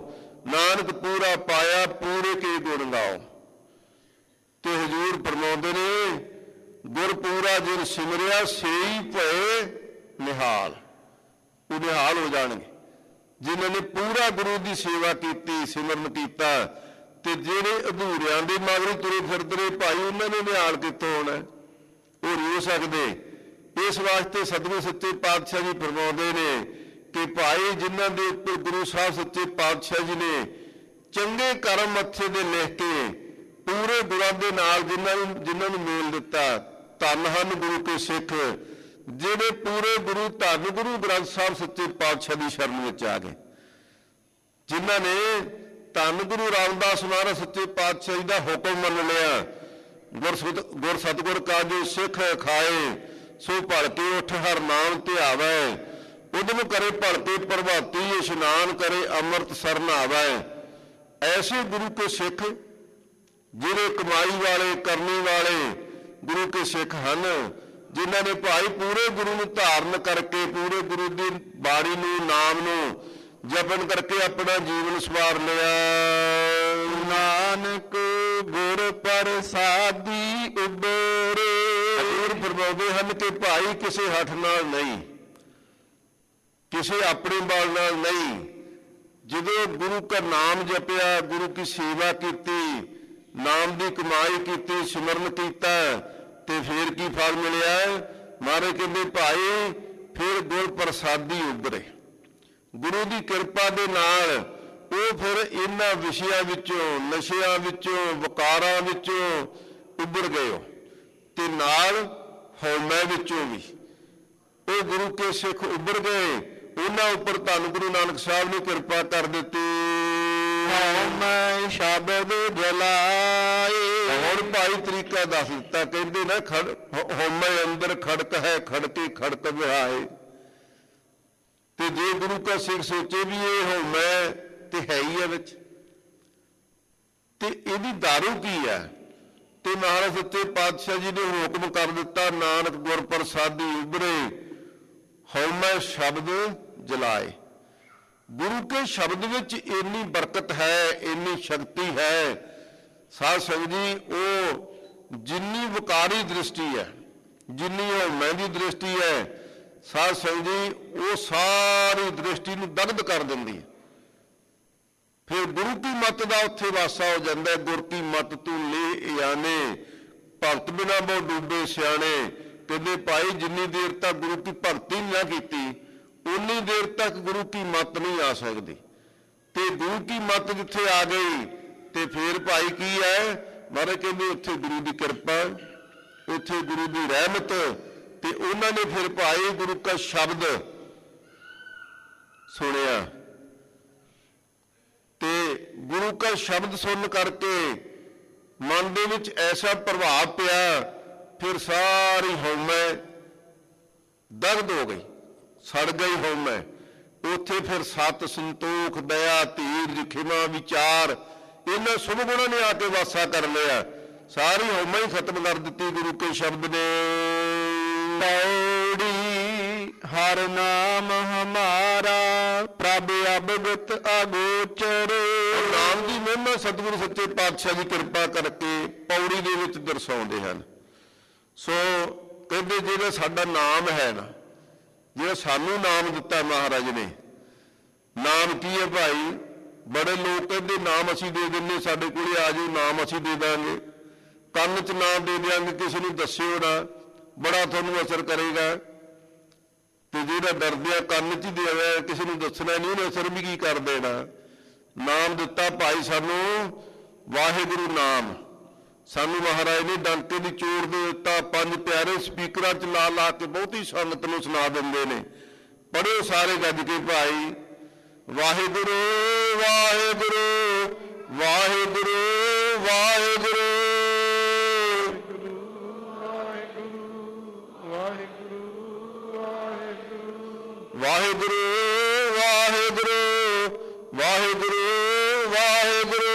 ਨਾਨਕ ਪੂਰਾ ਪਾਇਆ ਪੂਰੇ ਕੇ ਗੁਣ ਗਾਓ। ਤੇ ਹਜ਼ੂਰ ਫਰਮਾਉਂਦੇ ਨੇ ਗੁਰ ਪੂਰਾ ਜਿਨ ਸਿਮਰਿਆ ਸੇਈ ਭਏ ਨਿਹਾਲ। ਉਹ ਨਿਹਾਲ ਹੋ ਜਾਣਗੇ ਜਿਨ੍ਹਾਂ ਨੇ ਪੂਰਾ ਗੁਰੂ ਦੀ ਸੇਵਾ ਕੀਤੀ, ਸਿਮਰਨ ਕੀਤਾ। ਤੇ ਜਿਹੜੇ ਅਧੂਰਿਆਂ ਦੇ ਮਗਰ ਤੁਰੇ ਫਿਰਦੇ ਨੇ ਭਾਈ, ਉਹਨਾਂ ਨੇ ਨਿਹਾਲ ਕਿੱਥੋਂ ਹੋਣਾ? ਉਹ ਨਹੀਂ ਹੋ ਸਕਦੇ। ਇਸ ਵਾਸਤੇ ਸਤਿਗੁਰੂ ਸੱਚੇ ਪਾਤਸ਼ਾਹ ਜੀ ਫਰਮਾਉਂਦੇ ਨੇ ਕਿ ਭਾਈ ਜਿਨ੍ਹਾਂ ਦੇ ਉੱਪਰ ਗੁਰੂ ਸਾਹਿਬ ਸੱਚੇ ਪਾਤਸ਼ਾਹ ਜੀ ਨੇ ਚੰਗੇ ਕਰਮ ਮੱਥੇ ਦੇ ਲਿਖ ਕੇ ਪੂਰੇ ਗੁਰਾਂ ਦੇ ਨਾਲ ਜਿਨ੍ਹਾਂ ਨੂੰ ਜਿਨ੍ਹਾਂ ਨੂੰ ਮੇਲ ਦਿੱਤਾ, ਧੰਨ ਹਨ ਗੁਰੂ ਕੇ ਸਿੱਖ ਜਿਹੜੇ ਪੂਰੇ ਗੁਰੂ ਧੰਨ ਗੁਰੂ ਗ੍ਰੰਥ ਸਾਹਿਬ ਸੱਚੇ ਪਾਤਸ਼ਾਹ ਦੀ ਸ਼ਰਨ ਵਿੱਚ ਆ ਗਏ, ਜਿਨ੍ਹਾਂ ਨੇ ਧੰਨ ਗੁਰੂ ਰਾਮਦਾਸ ਮਹਾਰਾਜ ਸੱਚੇ ਪਾਤਸ਼ਾਹ ਜੀ ਦਾ ਹੁਕਮ ਮੰਨ ਲਿਆ। ਗੁਰ ਗੁਰ ਸਤਿਗੁਰ ਕਾ ਜੋ ਸਿੱਖ ਖਾਏ ਸੋ ਭਲਕੇ ਉੱਠ ਹਰ ਨਾਮ ਧਿਆਵੈ। ਉਦਮ ਕਰੇ ਭਲਕੇ ਪ੍ਰਭਾਤੀ ਇਸ਼ਨਾਨ ਕਰੇ ਅੰਮ੍ਰਿਤ ਸਰਨ ਆਵੈ। ਐਸੇ ਗੁਰੂ ਕੇ ਸਿੱਖ ਜਿਹੜੇ ਕਮਾਈ ਵਾਲੇ ਕਰਨੀ ਵਾਲੇ ਗੁਰੂ ਕੇ ਸਿੱਖ ਹਨ, ਜਿਨ੍ਹਾਂ ਨੇ ਭਾਈ ਪੂਰੇ ਗੁਰੂ ਨੂੰ ਧਾਰਨ ਕਰਕੇ ਪੂਰੇ ਗੁਰੂ ਦੀ ਬਾਣੀ ਨੂੰ ਨਾਮ ਨੂੰ ਜਪਨ ਕਰਕੇ ਆਪਣਾ ਜੀਵਨ ਸਵਾਰ ਲਿਆ। ਨਾਨਕ ਗੁਰ ਪ੍ਰਸਾਦੀ ਉਬਰੇ। ਹਜ਼ੂਰ ਫਰਮਾਉਂਦੇ ਹਨ ਕਿ ਭਾਈ ਕਿਸੇ ਹੱਠ ਨਾਲ ਨਹੀਂ, ਕਿਸੇ ਆਪਣੇ ਬਲ ਨਾਲ ਨਹੀਂ। ਜਦੋਂ ਗੁਰੂ ਦਾ ਨਾਮ ਜਪਿਆ, ਗੁਰੂ ਕੀ ਸੇਵਾ ਕੀਤੀ, ਨਾਮ ਦੀ ਕਮਾਈ ਕੀਤੀ, ਸਿਮਰਨ ਕੀਤਾ, ਤੇ ਫਿਰ ਕੀ ਫਲ ਮਿਲਿਆ? ਮਹਾਰਾਜ ਕਹਿੰਦੇ ਭਾਈ ਫਿਰ ਗੁਰ ਪ੍ਰਸਾਦੀ ਉਭਰੇ। ਗੁਰੂ ਦੀ ਕਿਰਪਾ ਦੇ ਨਾਲ ਉਹ ਫਿਰ ਇਹਨਾਂ ਵਿਸ਼ਿਆਂ ਵਿੱਚੋਂ, ਨਸ਼ਿਆਂ ਵਿੱਚੋਂ, ਵਕਾਰਾਂ ਵਿੱਚੋਂ ਉੱਭਰ ਗਏ ਤੇ ਨਾਲ ਹਉਮੈ ਵਿੱਚੋਂ ਵੀ ਉਹ ਗੁਰੂ ਕੇ ਸਿੱਖ ਉੱਭਰ ਗਏ। ਉਹਨਾਂ ਉੱਪਰ ਧੰਨ ਗੁਰੂ ਨਾਨਕ ਸਾਹਿਬ ਨੇ ਕਿਰਪਾ ਕਰ ਦਿੱਤੀ। ਹਉਮੈ ਸ਼ਬਦ ਜਲਾਏ। ਹੁਣ ਭਾਈ ਤਰੀਕਾ ਦੱਸ ਦਿੱਤਾ, ਕਹਿੰਦੇ ਨਾ ਖੜ ਹਉਮੈ ਅੰਦਰ ਖੜਕ ਹੈ, ਖੜਕੇ ਖੜਕ ਵਿਹਾਏ। ਤੇ ਜੇ ਗੁਰੂ ਕਾ ਸਿੱਖ ਸੋਚੇ ਵੀ ਇਹ ਹਉਮੈ ਤੇ ਹੈ ਹੀ ਹੈ ਵਿੱਚ, ਤੇ ਇਹਦੀ ਦਾਰੂ ਕੀ ਹੈ? ਤੇ ਮਹਾਰਾਜ ਸੱਚੇ ਪਾਤਸ਼ਾਹ ਜੀ ਨੇ ਹੁਕਮ ਕਰ ਦਿੱਤਾ, ਨਾਨਕ ਗੁਰ ਪ੍ਰਸਾਦੀ ਉਭਰੇ ਹਉਮੈ ਸ਼ਬਦ ਜਲਾਏ। ਗੁਰੂ ਕੇ ਸ਼ਬਦ ਵਿੱਚ ਇੰਨੀ ਬਰਕਤ ਹੈ, ਇੰਨੀ ਸ਼ਕਤੀ ਹੈ ਸਾਧ ਸੰਗਤ ਜੀ। ਉਹ ਜਿੰਨੀ ਵਕਾਰੀ ਦ੍ਰਿਸ਼ਟੀ ਹੈ, ਜਿੰਨੀ ਹਉਮੈ ਦੀ ਦ੍ਰਿਸ਼ਟੀ ਹੈ ਸਾਧ ਸੰਗਤ ਜੀ, ਉਹ ਸਾਰੀ ਦ੍ਰਿਸ਼ਟੀ ਨੂੰ ਦਗਧ ਕਰ ਦਿੰਦੀ ਹੈ। ਫਿਰ ਗੁਰੂ ਕੀ ਮੱਤ ਦਾ ਉੱਥੇ ਵਾਸਾ ਹੋ ਜਾਂਦਾ। ਗੁਰ ਕੀ ਮੱਤ ਤੂੰ ਲੈ ਆਨੇ, ਭਗਤ ਬਿਨਾ ਬਹੁ ਡੂਬੇ ਸਿਆਣੇ। ਕਹਿੰਦੇ ਭਾਈ ਜਿੰਨੀ ਦੇਰ ਤੱਕ ਗੁਰੂ ਕੀ ਭਗਤੀ ਨਾ ਕੀਤੀ, ਉਨੀ ਦੇਰ ਤੱਕ ਗੁਰੂ ਕੀ ਮੱਤ ਨਹੀਂ ਆ ਸਕਦੀ। ਤੇ ਗੁਰੂ ਕੀ ਮੱਤ ਜਿੱਥੇ ਆ ਗਈ ਤੇ ਫਿਰ ਭਾਈ ਕੀ ਹੈ? ਮਹਾਰਾਜ ਕਹਿੰਦੇ ਉੱਥੇ ਗੁਰੂ ਦੀ ਕਿਰਪਾ, ਉੱਥੇ ਗੁਰੂ ਦੀ ਰਹਿਮਤ। ਤੇ ਉਹਨਾਂ ਨੇ ਫਿਰ ਭਾਈ ਗੁਰੂ ਦਾ ਸ਼ਬਦ ਸੁਣਿਆ ਤੇ ਗੁਰੂ ਦਾ ਸ਼ਬਦ ਸੁਣ ਕਰਕੇ ਮਨ ਦੇ ਵਿੱਚ ਐਸਾ ਪ੍ਰਭਾਵ ਪਿਆ, ਫਿਰ ਸਾਰੀ ਹਉਮੈ ਦਗਧ ਹੋ ਗਈ, ਸੜ ਗਈ ਹਉਮੈ। ਉੱਥੇ ਫਿਰ ਸਤ, ਸੰਤੋਖ, ਦਇਆ, ਧੀਰਜ, ਖਿਮਾ, ਵਿਚਾਰ, ਇਹਨਾਂ ਸੁਭ ਗੁਣਾਂ ਨੇ ਆ ਕੇ ਵਾਸਾ ਕਰ ਲਿਆ। ਸਾਰੀ ਹਉਮੈ ਹੀ ਖਤਮ ਕਰ ਦਿੱਤੀ ਗੁਰੂ ਕੇ ਸ਼ਬਦ ਨੇ। ਪੌੜੀ ਹਰ ਨਾਮ ਹਮਾਰਾ ਪ੍ਰਭ ਅਬਗਤ ਅਗੋਚਰ। ਨਾਮ ਦੀ ਮਹਿਮਾ ਸਤਿਗੁਰੂ ਸੱਚੇ ਪਾਤਸ਼ਾਹ ਜੀ ਕਿਰਪਾ ਕਰਕੇ ਪੌੜੀ ਦੇ ਵਿੱਚ ਦਰਸਾਉਂਦੇ ਹਨ। ਸੋ ਕਹਿੰਦੇ ਜਿਹੜਾ ਸਾਡਾ ਨਾਮ ਹੈ ਨਾ, ਜਿਹੜਾ ਸਾਨੂੰ ਨਾਮ ਦਿੱਤਾ ਮਹਾਰਾਜ ਨੇ, ਨਾਮ ਕੀ ਹੈ ਭਾਈ? ਬੜੇ ਲੋਕ ਕਹਿੰਦੇ ਨਾਮ ਅਸੀਂ ਦੇ ਦਿੰਦੇ, ਸਾਡੇ ਕੋਲੇ ਆ ਜਾਓ ਨਾਮ ਅਸੀਂ ਦੇ ਦਾਂਗੇ, ਕੰਨ 'ਚ ਨਾਮ ਦੇ ਦਿਆਂਗੇ, ਕਿਸੇ ਨੂੰ ਦੱਸਿਓ ਨਾ, ਬੜਾ ਤੁਹਾਨੂੰ ਅਸਰ ਕਰੇਗਾ। ਤੇ ਜਿਹੜਾ ਡਰਦਿਆਂ ਕੰਨ 'ਚ ਹੀ ਦੇਵੇ, ਕਿਸੇ ਨੂੰ ਦੱਸਣਾ ਨਹੀਂ, ਉਹਨੇ ਅਸਰ ਵੀ ਕੀ ਕਰ ਦੇਣਾ। ਨਾਮ ਦਿੱਤਾ ਭਾਈ ਸਾਨੂੰ ਵਾਹਿਗੁਰੂ ਨਾਮ, ਸਾਨੂੰ ਮਹਾਰਾਜ ਨੇ ਡੰਕੇ ਦੀ ਚੋਰ ਦੇ ਦਿੱਤਾ। ਪੰਜ ਪਿਆਰੇ ਸਪੀਕਰਾਂ 'ਚ ਲਾ ਲਾ ਕੇ ਬਹੁਤੀ ਸੰਗਤ ਨੂੰ ਸੁਣਾ ਦਿੰਦੇ ਨੇ। ਪੜ੍ਹਿਓ ਸਾਰੇ ਗੱਜ ਕੇ ਭਾਈ, ਵਾਹਿਗੁਰੂ ਵਾਹਿਗੁਰੂ ਵਾਹਿਗੁਰੂ ਵਾਹਿਗੁਰੂ ਵਾਹਿਗੁਰੂ ਵਾਹਿਗੁਰੂ ਵਾਹਿਗੁਰੂ ਵਾਹਿਗੁਰੂ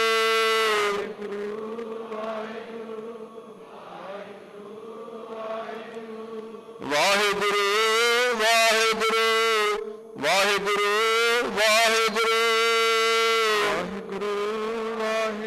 ਵਾਹਿਗੁਰੂ ਵਾਹਿਗੁਰੂ ਵਾਹਿਗੁਰੂ ਵਾਹਿਗੁਰੂ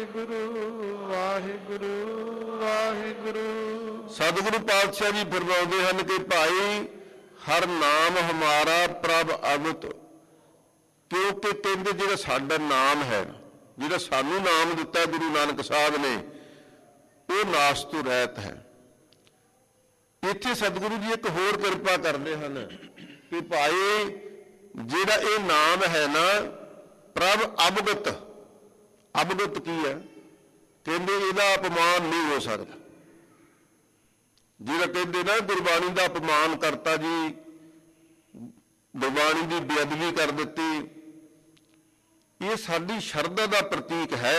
ਵਾਹਿਗੁਰੂ ਵਾਹਿਗੁਰੂ ਵਾਹਿਗੁਰੂ। ਸਤਿਗੁਰੂ ਪਾਤਸ਼ਾਹ ਜੀ ਫਰਮਾਉਂਦੇ ਹਨ ਕਿ ਭਾਈ ਹਰ ਨਾਮ ਹਮਾਰਾ ਪ੍ਰਭ ਅਗਤ, ਕਿਉਂਕਿ ਕਹਿੰਦੇ ਜਿਹੜਾ ਸਾਡਾ ਨਾਮ ਹੈ, ਜਿਹੜਾ ਸਾਨੂੰ ਨਾਮ ਦਿੱਤਾ ਗੁਰੂ ਨਾਨਕ ਸਾਹਿਬ ਨੇ, ਉਹ ਨਾਸ ਤੋਂ ਰਹਿਤ ਹੈ। ਇੱਥੇ ਸਤਿਗੁਰੂ ਜੀ ਇੱਕ ਹੋਰ ਕਿਰਪਾ ਕਰਦੇ ਹਨ ਕਿ ਭਾਈ ਜਿਹੜਾ ਇਹ ਨਾਮ ਹੈ ਨਾ ਪ੍ਰਭ ਅਵਗਤ, ਅਵਗਤ ਕੀ ਹੈ? ਕਹਿੰਦੇ ਇਹਦਾ ਅਪਮਾਨ ਨਹੀਂ ਹੋ ਸਕਦਾ। ਜਿਹੜਾ ਕਹਿੰਦੇ ਨਾ ਗੁਰਬਾਣੀ ਦਾ ਅਪਮਾਨ ਕਰਤਾ ਜੀ, ਗੁਰਬਾਣੀ ਦੀ ਬੇਅਦਬੀ ਕਰ ਦਿੱਤੀ, ਇਹ ਸਾਡੀ ਸ਼ਰਧਾ ਦਾ ਪ੍ਰਤੀਕ ਹੈ।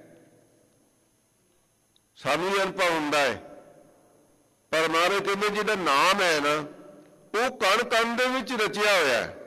ਸਾਨੂੰ ਇਹ ਅਨੁਭਵ ਹੁੰਦਾ ਹੈ। ਪਰ ਮਹਾਰਾਜ ਕਹਿੰਦੇ ਜਿਹੜਾ ਨਾਮ ਹੈ ਨਾ ਉਹ ਕਣ ਕਣ ਦੇ ਵਿੱਚ ਰਚਿਆ ਹੋਇਆ ਹੈ।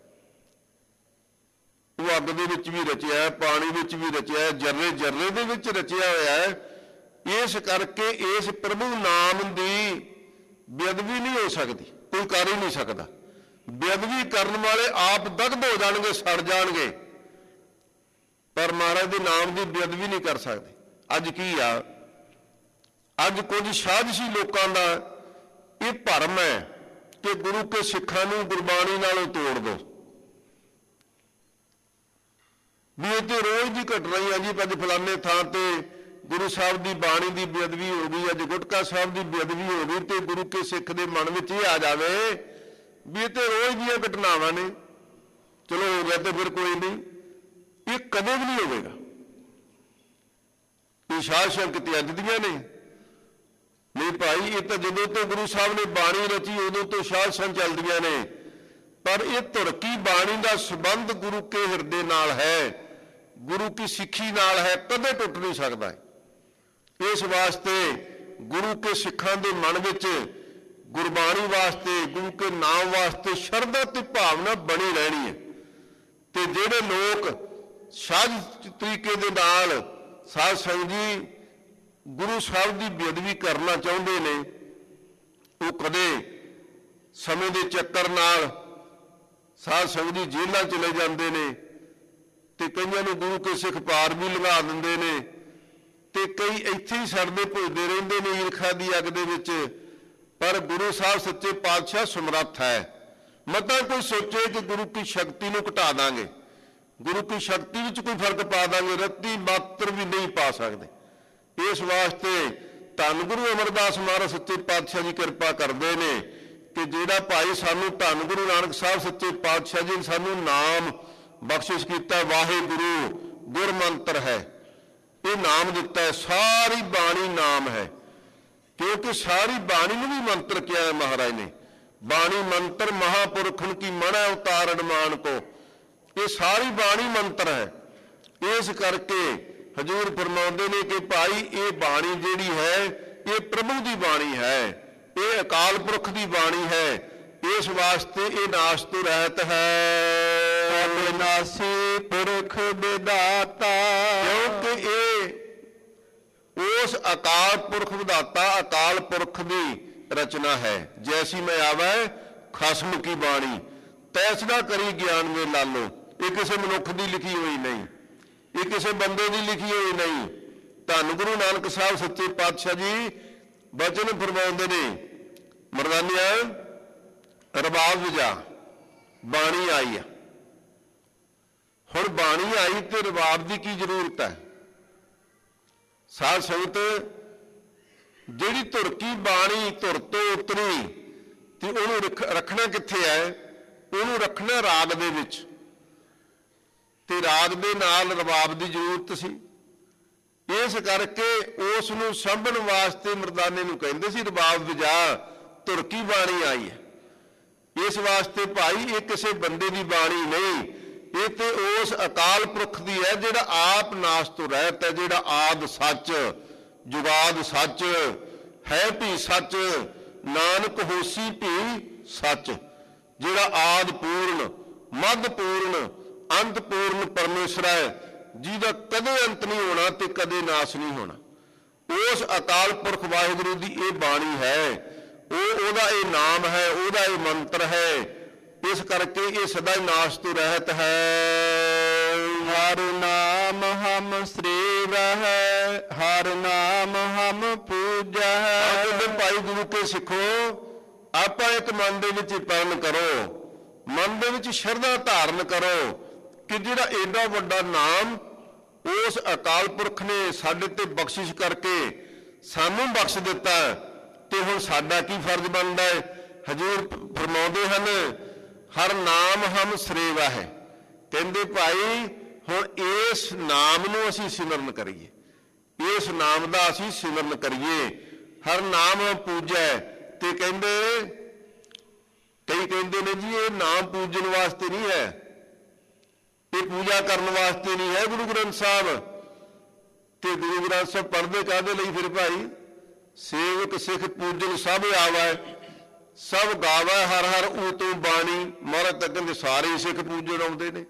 ਉਹ ਅੱਗ ਦੇ ਵਿੱਚ ਵੀ ਰਚਿਆ ਹੈ, ਪਾਣੀ ਵਿੱਚ ਵੀ ਰਚਿਆ ਹੈ, ਜਰਰੇ ਜਰਰੇ ਦੇ ਵਿੱਚ ਰਚਿਆ ਹੋਇਆ ਹੈ। ਇਸ ਕਰਕੇ ਇਸ ਪ੍ਰਭੂ ਨਾਮ ਦੀ ਬੇਅਦਬੀ ਨਹੀਂ ਹੋ ਸਕਦੀ, ਕੋਈ ਕਰ ਹੀ ਨਹੀਂ ਸਕਦਾ। ਬੇਅਦਬੀ ਕਰਨ ਵਾਲੇ ਆਪ ਦਗਧ ਹੋ ਜਾਣਗੇ, ਸੜ ਜਾਣਗੇ, ਪਰ ਮਹਾਰਾਜ ਦੇ ਨਾਮ ਦੀ ਬੇਅਦਬੀ ਨਹੀਂ ਕਰ ਸਕਦੇ। ਅੱਜ ਕੀ ਆ, ਅੱਜ ਕੁਝ ਸਾਜ਼ਿਸ਼ੀ ਲੋਕਾਂ ਦਾ ਇਹ ਭਰਮ ਹੈ ਕਿ ਗੁਰੂ ਕੇ ਸਿੱਖਾਂ ਨੂੰ ਗੁਰਬਾਣੀ ਨਾਲੋਂ ਤੋੜ ਦਿਓ। ਵੀ ਇਹ ਤੇ ਰੋਜ਼ ਦੀ ਘਟਨਾ ਹੀ ਆ ਜੀ, ਅੱਜ ਫਲਾਣੇ ਥਾਂ ਤੇ ਗੁਰੂ ਸਾਹਿਬ ਦੀ ਬਾਣੀ ਦੀ ਬੇਅਦਬੀ ਹੋ ਗਈ, ਅੱਜ ਗੁਟਕਾ ਸਾਹਿਬ ਦੀ ਬੇਅਦਬੀ ਹੋ ਗਈ, ਤੇ ਗੁਰੂ ਕੇ ਸਿੱਖ ਦੇ ਮਨ ਵਿੱਚ ਇਹ ਆ ਜਾਵੇ ਵੀ ਇਹ ਤੇ ਰੋਜ਼ ਦੀਆਂ ਘਟਨਾਵਾਂ ਨੇ, ਚਲੋ ਹੋ ਗਿਆ ਤੇ ਫਿਰ ਕੋਈ ਨਹੀਂ। ਇਹ ਕਦੇ ਵੀ ਨਹੀਂ ਹੋਵੇਗਾ। ਇਹ ਸਾਜ਼ਿਸ਼ਾਂ ਕਿਤੇ ਅੱਜ ਦੀਆਂ ਨੇ ਨਹੀਂ ਭਾਈ, ਇਹ ਤਾਂ ਜਦੋਂ ਤੋਂ ਗੁਰੂ ਸਾਹਿਬ ਨੇ ਬਾਣੀ ਰਚੀ ਉਦੋਂ ਤੋਂ ਸਾਜ਼ਿਸ਼ਾਂ ਚੱਲਦੀਆਂ ਨੇ। ਪਰ ਇਹ ਧੁਰਕੀ ਬਾਣੀ ਦਾ ਸੰਬੰਧ ਗੁਰੂ ਕੇ ਹਿਰਦੇ ਨਾਲ ਹੈ, ਗੁਰੂ ਕੀ ਸਿੱਖੀ ਨਾਲ ਹੈ, ਕਦੇ ਟੁੱਟ ਨਹੀਂ ਸਕਦਾ। ਇਸ ਵਾਸਤੇ ਗੁਰੂ ਕੇ ਸਿੱਖਾਂ ਦੇ ਮਨ ਵਿੱਚ ਗੁਰਬਾਣੀ ਵਾਸਤੇ, ਗੁਰੂ ਕੇ ਨਾਮ ਵਾਸਤੇ ਸ਼ਰਧਾ ਤੇ ਭਾਵਨਾ ਬਣੀ ਰਹਿਣੀ ਹੈ। ਤੇ ਜਿਹੜੇ ਲੋਕ ਸਾਜ਼ ਤਰੀਕੇ ਦੇ ਨਾਲ ਸਾਧ ਸੰਗਤ ਜੀ ਗੁਰੂ ਸਾਹਿਬ ਦੀ ਬੇਅਦਬੀ ਕਰਨਾ ਚਾਹੁੰਦੇ ਨੇ, ਉਹ ਕਦੇ ਸਮੇਂ ਦੇ ਚੱਕਰ ਨਾਲ ਸਾਧ ਸੰਗਤ ਜੀ ਜੇਲ੍ਹਾਂ ਚਲੇ ਜਾਂਦੇ ਨੇ, ਤੇ ਕਈਆਂ ਨੂੰ ਗੁਰੂ ਕੇ ਸਿੱਖ ਪਾਰ ਵੀ ਲੰਘਾ ਦਿੰਦੇ ਨੇ, ਤੇ ਕਈ ਇੱਥੇ ਹੀ ਸੜਦੇ ਭੁੱਜਦੇ ਰਹਿੰਦੇ ਨੇ ਈਰਖਾ ਦੀ ਅੱਗ ਦੇ ਵਿੱਚ। ਪਰ ਗੁਰੂ ਸਾਹਿਬ ਸੱਚੇ ਪਾਤਸ਼ਾਹ ਸਮਰੱਥ ਹੈ। ਮਤਾਂ ਕੋਈ ਸੋਚੇ ਕਿ ਗੁਰੂ ਕੀ ਸ਼ਕਤੀ ਨੂੰ ਘਟਾ ਦਾਂਗੇ, ਗੁਰੂ ਕੀ ਸ਼ਕਤੀ ਵਿੱਚ ਕੋਈ ਫਰਕ ਪਾ ਦਾਂਗੇ, ਰੱਤੀ ਮਾਤਰ ਵੀ ਨਹੀਂ ਪਾ ਸਕਦੇ। ਇਸ ਵਾਸਤੇ ਧੰਨ ਗੁਰੂ ਅਮਰਦਾਸ ਮਹਾਰਾਜ ਸੱਚੇ ਪਾਤਸ਼ਾਹ ਜੀ ਕਿਰਪਾ ਕਰਦੇ ਨੇ ਕਿ ਜਿਹੜਾ ਭਾਈ ਸਾਨੂੰ ਧੰਨ ਗੁਰੂ ਨਾਨਕ ਸਾਹਿਬ ਸੱਚੇ ਪਾਤਸ਼ਾਹ ਜੀ ਨੇ ਸਾਨੂੰ ਨਾਮ ਬਖਸ਼ਿਸ਼ ਕੀਤਾ, ਵਾਹਿਗੁਰੂ ਗੁਰਮੰਤਰ ਹੈ, ਇਹ ਨਾਮ ਦਿੱਤਾ ਹੈ। ਸਾਰੀ ਬਾਣੀ ਨਾਮ ਹੈ, ਕਿਉਂਕਿ ਸਾਰੀ ਬਾਣੀ ਨੂੰ ਵੀ ਮੰਤਰ ਕਿਹਾ ਹੈ ਮਹਾਰਾਜ ਨੇ। ਬਾਣੀ ਮੰਤਰ ਮਹਾਪੁਰਖਨ ਕੀ ਮਣੈ ਉਤਾਰਣ ਮਾਨ ਕੋ, ਇਹ ਸਾਰੀ ਬਾਣੀ ਮੰਤਰ ਹੈ। ਇਸ ਕਰਕੇ ਹਜ਼ੂਰ ਫਰਮਾਉਂਦੇ ਨੇ ਕਿ ਭਾਈ ਇਹ ਬਾਣੀ ਜਿਹੜੀ ਹੈ ਇਹ ਪ੍ਰਭੂ ਦੀ ਬਾਣੀ ਹੈ, ਇਹ ਅਕਾਲ ਪੁਰਖ ਦੀ ਬਾਣੀ ਹੈ। ਇਸ ਵਾਸਤੇ ਇਹ ਨਾਸ ਤੋਂ ਰਹਿਤ ਹੈ। ਅਬਿਨਾਸੀ ਪੁਰਖ ਵਿਦਾਤਾ, ਕਿਉਂਕਿ ਇਹ ਉਸ ਅਕਾਲ ਪੁਰਖ ਵਿਦਾਤਾ ਅਕਾਲ ਪੁਰਖ ਦੀ ਰਚਨਾ ਹੈ। ਜੈਸੀ ਮੈਂ ਆਵੈ ਖਸਮ ਕੀ ਬਾਣੀ, ਤੈਸਦਾ ਕਰੀ ਗਿਆਨ ਮੇ ਲਾਲੋ। ਇਹ ਕਿਸੇ ਮਨੁੱਖ ਦੀ ਲਿਖੀ ਹੋਈ ਨਹੀਂ, ਇਹ ਕਿਸੇ ਬੰਦੇ ਦੀ ਲਿਖੀ ਹੋਈ ਨਹੀਂ। ਧੰਨ ਗੁਰੂ ਨਾਨਕ ਸਾਹਿਬ ਸੱਚੇ ਪਾਤਸ਼ਾਹ ਜੀ ਬਚਨ ਫਰਮਾਉਂਦੇ ਨੇ, ਮਰਦਾਨੀਆਂ ਰਬਾਬ ਵਜਾ, ਬਾਣੀ ਆਈ ਆ। ਹੁਣ ਬਾਣੀ ਆਈ ਤੇ ਰਬਾਬ ਦੀ ਕੀ ਜ਼ਰੂਰਤ ਹੈ? ਸਾਧ ਸੰਗਤ ਜਿਹੜੀ ਧੁਰ ਕੀ ਬਾਣੀ ਧੁਰ ਤੋਂ ਉਤਰੀ ਤੇ ਉਹਨੂੰ ਰੱਖਣਾ ਕਿੱਥੇ ਹੈ? ਉਹਨੂੰ ਰੱਖਣਾ ਰਾਗ ਦੇ ਵਿੱਚ, ਤੇ ਰਾਗ ਦੇ ਨਾਲ ਰਬਾਬ ਦੀ ਜ਼ਰੂਰਤ ਸੀ। ਇਸ ਕਰਕੇ ਉਸ ਨੂੰ ਸਾਂਭਣ ਵਾਸਤੇ ਮਰਦਾਨੇ ਨੂੰ ਕਹਿੰਦੇ ਸੀ ਰਬਾਬ ਵਜਾ, ਧੁਰ ਕੀ ਬਾਣੀ ਆਈ ਹੈ। ਇਸ ਵਾਸਤੇ ਭਾਈ ਇਹ ਕਿਸੇ ਬੰਦੇ ਦੀ ਬਾਣੀ ਨਹੀਂ, ਇਹ ਤੇ ਉਸ ਅਕਾਲ ਪੁਰਖ ਦੀ ਹੈ ਜਿਹੜਾ ਆਪ ਨਾਸ ਤੋਂ ਰਹਿਤ ਹੈ, ਜਿਹੜਾ ਆਦ ਸੱਚ ਜੁਗਾਦ ਸੱਚ ਹੈ ਭੀ ਸੱਚ, ਨਾਨਕ ਹੋਸੀ ਭੀ ਸੱਚ, ਜਿਹੜਾ ਆਦ ਪੂਰਨ ਮੱਧ ਪੂਰਨ ਅੰਤ ਪੂਰਨ ਪਰਮੇਸ਼ਰ ਹੈ, ਜਿਹਦਾ ਕਦੇ ਅੰਤ ਨਹੀਂ ਹੋਣਾ ਤੇ ਕਦੇ ਨਾਸ ਨਹੀਂ ਹੋਣਾ। ਉਸ ਅਕਾਲ ਪੁਰਖ ਵਾਹਿਗੁਰੂ ਦੀ ਇਹ ਬਾਣੀ ਹੈ, ਉਹ ਉਹਦਾ ਇਹ ਨਾਮ ਹੈ, ਉਹਦਾ ਇਹ ਮੰਤਰ ਹੈ। ਇਸ ਕਰਕੇ ਇਹ ਸਦਾ ਹੀ ਨਾਸ ਤੋਂ ਰਹਿਤ ਹੈ। ਹਰ ਨਾਮ ਹਮ ਸ੍ਰੀ सेवह हर नाम हम पूजा ਕਹਿੰਦੇ ਭਾਈ ਗੁਰੂ ਕੇ ਸਿੱਖੋ, ਆਪਾਂ ਇੱਕ ਮਨ ਦੇ ਵਿੱਚ ਪਰਨ ਕਰੋ, ਮਨ ਦੇ ਵਿੱਚ ਸ਼ਰਧਾ ਧਾਰਨ ਕਰੋ ਕਿ ਜਿਹੜਾ ਏਡਾ ਵੱਡਾ ਨਾਮ ਉਸ ਅਕਾਲ ਪੁਰਖ ਨੇ ਸਾਡੇ ਤੇ ਬਖਸ਼ਿਸ਼ ਕਰਕੇ ਸਾਨੂੰ ਬਖਸ਼ ਦਿੱਤਾ, ਤੇ ਹੁਣ ਸਾਡਾ ਕੀ ਫਰਜ਼ ਬਣਦਾ ਹੈ। ਹਜ਼ੂਰ ਫਰਮਾਉਂਦੇ ਹਨ ਹਰ ਨਾਮ ਹਮ ਸਰੇਵਾ ਹੈ। ਕਹਿੰਦੇ ਭਾਈ ਹੁਣ ਇਸ ਨਾਮ ਨੂੰ ਅਸੀਂ ਸਿਮਰਨ ਕਰੀਏ, ਇਸ ਨਾਮ ਦਾ ਅਸੀਂ ਸਿਮਰਨ ਕਰੀਏ। ਹਰ ਨਾਮ ਪੂਜੈ, ਤੇ ਕਹਿੰਦੇ ਕਈ ਕਹਿੰਦੇ ਨੇ ਜੀ ਇਹ ਨਾਮ ਪੂਜਣ ਵਾਸਤੇ ਨਹੀਂ ਹੈ, ਇਹ ਪੂਜਾ ਕਰਨ ਵਾਸਤੇ ਨਹੀਂ ਹੈ ਗੁਰੂ ਗ੍ਰੰਥ ਸਾਹਿਬ। ਤੇ ਗੁਰੂ ਗ੍ਰੰਥ ਸਾਹਿਬ ਪੜ੍ਹਦੇ ਕਾਹਦੇ ਲਈ ਫਿਰ ਭਾਈ? ਸੇਵਕ ਸਿੱਖ ਪੂਜਨ ਸਭ ਆਵੈ, ਸਭ ਗਾਵੈ ਹਰ ਹਰ ਊ ਤੂੰ ਬਾਣੀ। ਮਹਾਰਾਜ ਤਾਂ ਕਹਿੰਦੇ ਸਾਰੇ ਹੀ ਸਿੱਖ ਪੂਜਣ ਆਉਂਦੇ ਨੇ,